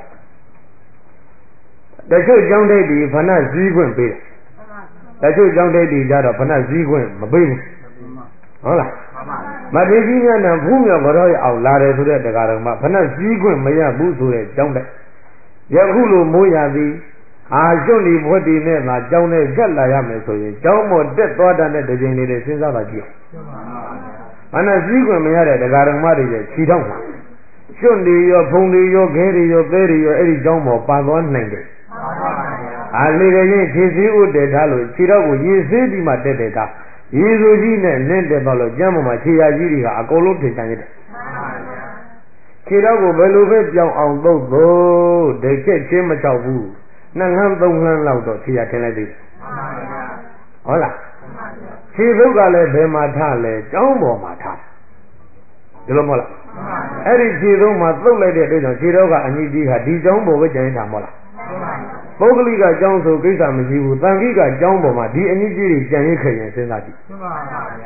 တချို့ကျောင်းတိတ်ဒီဖဏစည်းခွင့်ပေးတယ်တချို့ကျောင်းတိတ်ဒီကြတော့ဖဏစည်းခွင့်မပေးဘူးဟုတ်လားမထေရကြီးများနဲ့ဘုမြော်ကြောရအောင်လာတယ်ဆိုတဲ့တရားတော်မှာဖဏစည်းခွင့်မရဘူးဆိုတဲ့ကျောင်းတိတ်ယခုလိုမိုးရသည်ကျွတ်ဒီဘွက်ဒီနဲ့သာကျောင်းနဲ့ကြက်လာရမယ်ဆိုရင်ကျောင်းမော်တက်သွားတဲ့တကြိမ်လေးစဉ်းစားပါကြည့်ဖဏစည်းခွင့်မရတဲ့တရားတော်မတွေရဲ့ခြေထောက်မှာကျွတ်ဒီရောဖုံဒီရောခဲဒီရောသဲဒီရောအဲ့ဒီကျောင်းမော်ပါသွားနိုင်တယ်လေကရင်ခြေစည်းဥတည်ထားလို့ခြေတော့ကိုရေဆေးပြီးမှတက်တယ်ထားရေဆိုကြီးနဲ့နင်းတက်တော့လို့ကျမ်းပေါ်မှာခြေရာကြီးတွေကအကုန်လုံးထင်ရှားနေတယ်ခြေတော့ကိုဘယ်လိုပဲပြောင်းအောင်သုတ်ဖို့တကက်ချင်းမချောက်ဘူးနှစ်လမ်းသုံးလမ်းလောက်တော့ခြေရာထင်လိုက်သေးတယ်ဟုတ်လားခြေသုတ်ကလည်းဘယ်မှာထားလဲကျောင်းပေါ်မှာထားဒီလိုမဟုတ်လားအဲ့ဒီခြေသုတ်မှာသုတ်လိုက်တဲ့အတွက်ကြောင့်ခြေတော့ကအညီကြီးဟာဒီကျောင်းပေါ်ပဲကျန်နေတာမဟုတ်လားပုဂ္ဂလိကကျောင်းဆိုကိစ္စမရှိဘူးတန်ခိကကျောင်းပေါ်မှာဒီအနည်းကြီးတွေကြံရစ်ခဲ့ရင်စဉ်းစားကြည့်မှန်ပါဗျာ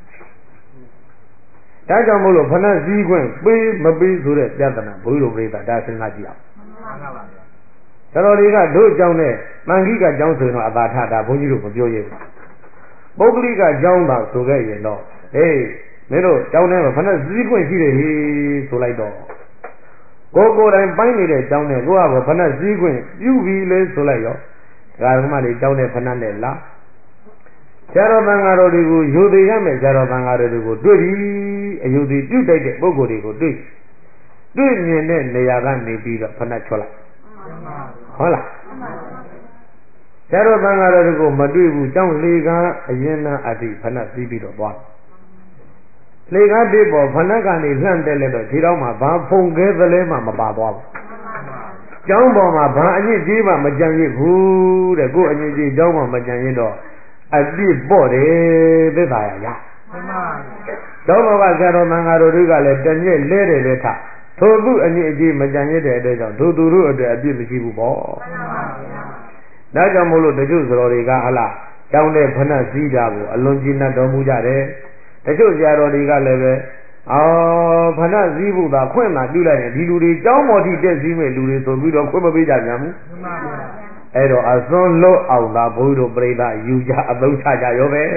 ဒါကြောင့်မို့လို့ဖဏစည်းခွင့်ပေးမပေးဆိုတဲ့ပြဿနာဘုရားပြိဿဒါစဉ်းစားကြည့်အောင်မှန်ပါဗျာတော်တွေကတို့ကျောင်းနဲ့တန်ခိကကျောင်းဆိုရင်တော့အသာထတာဘုန်းကြီးတို့မပြောရဘူးပုဂ္ဂလိကကျောင်းသာဆိုခဲ့ရင်တော့မင်းတို့ကျောင်းထဲမှာဖဏစည်းခွင့်ရှိတယ်ဟေးဆိုလိုက်တော့ကိုယ်တိုင်ပိုင်းနေတဲ့ကျောင်းနဲ့ကိုကဖဏစည်းခွင့်ပြုပြီးလဲဆိုလိုက်ရောဒါကမှလေကျောင်းနဲ့ဖဏနဲ့လာဆရာတော်သံဃာတော်တွေကိုယူသေးရမယ်ဆရာတော်သံဃာတော်တွေကိုတွေ့ပြီးအယူသေးပြုတ်တိုက်တဲ့ပုဂ္ဂိုလ်တွေကိုတွေ့မြင်တဲ့နေရာကနေပြီးတော့ဖဏချောလိုက်ဟုတ်လားဆရာတော်သံဃာတော်တွေကိုမတွေ့ဘူးကျောင်းလေကအရင်နာအတိဖဏစည်းပြီးတော့သွားဆလေကားတိပေါ်ဖဏကနေလှန့်တယ်လဲတော့ဒီတော့မှဘာဖုန်ခဲသလဲမှမပါသွားဘူးကျောင်းပေါ်မှာဘာအညစ်ကြေးမှမကြံရစ်ဘူးတဲ့ကိုယ်အညစ်ကြေးကျောင်းမှာမကြံရစ်တော့အပြစ်ပေါ့တယ်သစ္စာရကျောင်းတော်ကဆရာတော်မင်္ဂါတို့ကလည်းတညက်လဲတယ်လဲထထိုသူအညစ်အကြေးမကြံရစ်တဲ့အတွက်ကြောင့်ထိုသူတို့အတွက်အပြစ်မရှိဘူးပေါ့ဒါကြောင့်မို့လို့တချို့စတော်တွေကဟလားကျောင်းတဲ့ဖဏစည်းတာကိုအလွန်ကြီးနှတ်တော်မူကြတယ်တချို့ဆရာတော်တွေကလည်းပဲဖဏစည်းဖို့သာခွင့်သာပြုလိုက်ရင်ဒီလူတွေကျောင်းပေါ်ထိတက်စည်းမဲ့လူတွေဆိုပြီးတော့ခွင့်မပေးကြပြန်ဘူးအဲ့တော့အစွန်းလွတ်အောင်သာဘုန်းကြီးတို့ပြိဿယူကြအသုံးချကြရောပဲ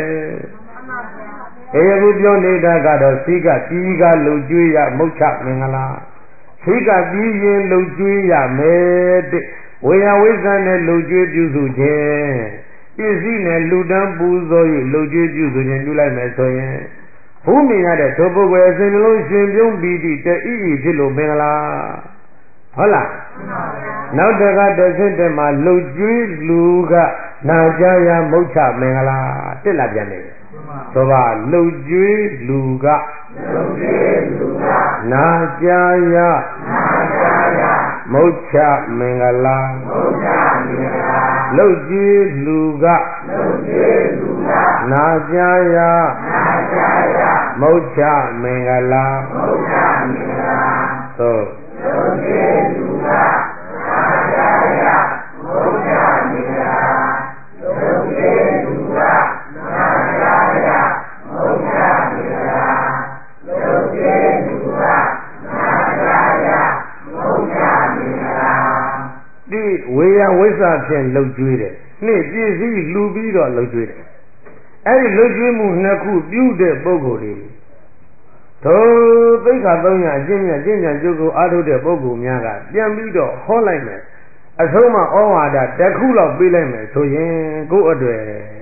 အခုပြောနေတာကတော့စိကပြီးကလုံကျွေးရမုတ်ချမင်္ဂလာစိကပြီးရင်လုံကျွေးရမယ်တဲ့ဝေယဝိဇ္ဇာနဲ့လုံကျွေးပြုစုခြင်းပစ္စည်းနဲ့လူတန်းပူဇော်၍လုံကျွေးပြုစုခြင်းပြုလိုက်မယ်ဆိုရင်ဘုမြင်ရတဲ့သို့ပုဂ္ဂိုလ်အစဉ်လုံးရှင်ပြုံးပြီးတည်ဤဖြစ်လို့မင်္ဂလာဟုတ်လားနောက်တကတစ်စစ်တည်းမှာလှုပ်ကြွေးလူကနာကြရမုတ်ချမင်္ဂလာတက်လာပြန်တယ်ဆိုပါလှုပ်ကြွေးလူကနာကြရမုတ်ချမင်္ဂလာလှုပ်ကြွေးလူကနာကြရမုတ်ချမင်္ဂလာသို့ဝေယဝိဇ္ဇာဖြင့်လှုပ်ကြွေးတယ်နှစ်ပြည့်စည်လှူပြီးတော့လှုပ်ကြွေးတယ်အဲ့ဒီလှုပ်ကြွေးမှုနှစ်ခုပြုတဲ့ပုဂ္ဂိုလ်တွေထိုသိက္ခာ300အကျင့်မြတ်ကျင့်ကြံကြိုးကိုအားထုတ်တဲ့ပုဂ္ဂိုလ်များကပြန်ပြီးတော့ဟောလိုက်မယ်အဆုံးမဩဝါဒတစ်ခုလောက်ပေးလိုက်မယ်ဆိုရင်ကိုယ့်အတွက်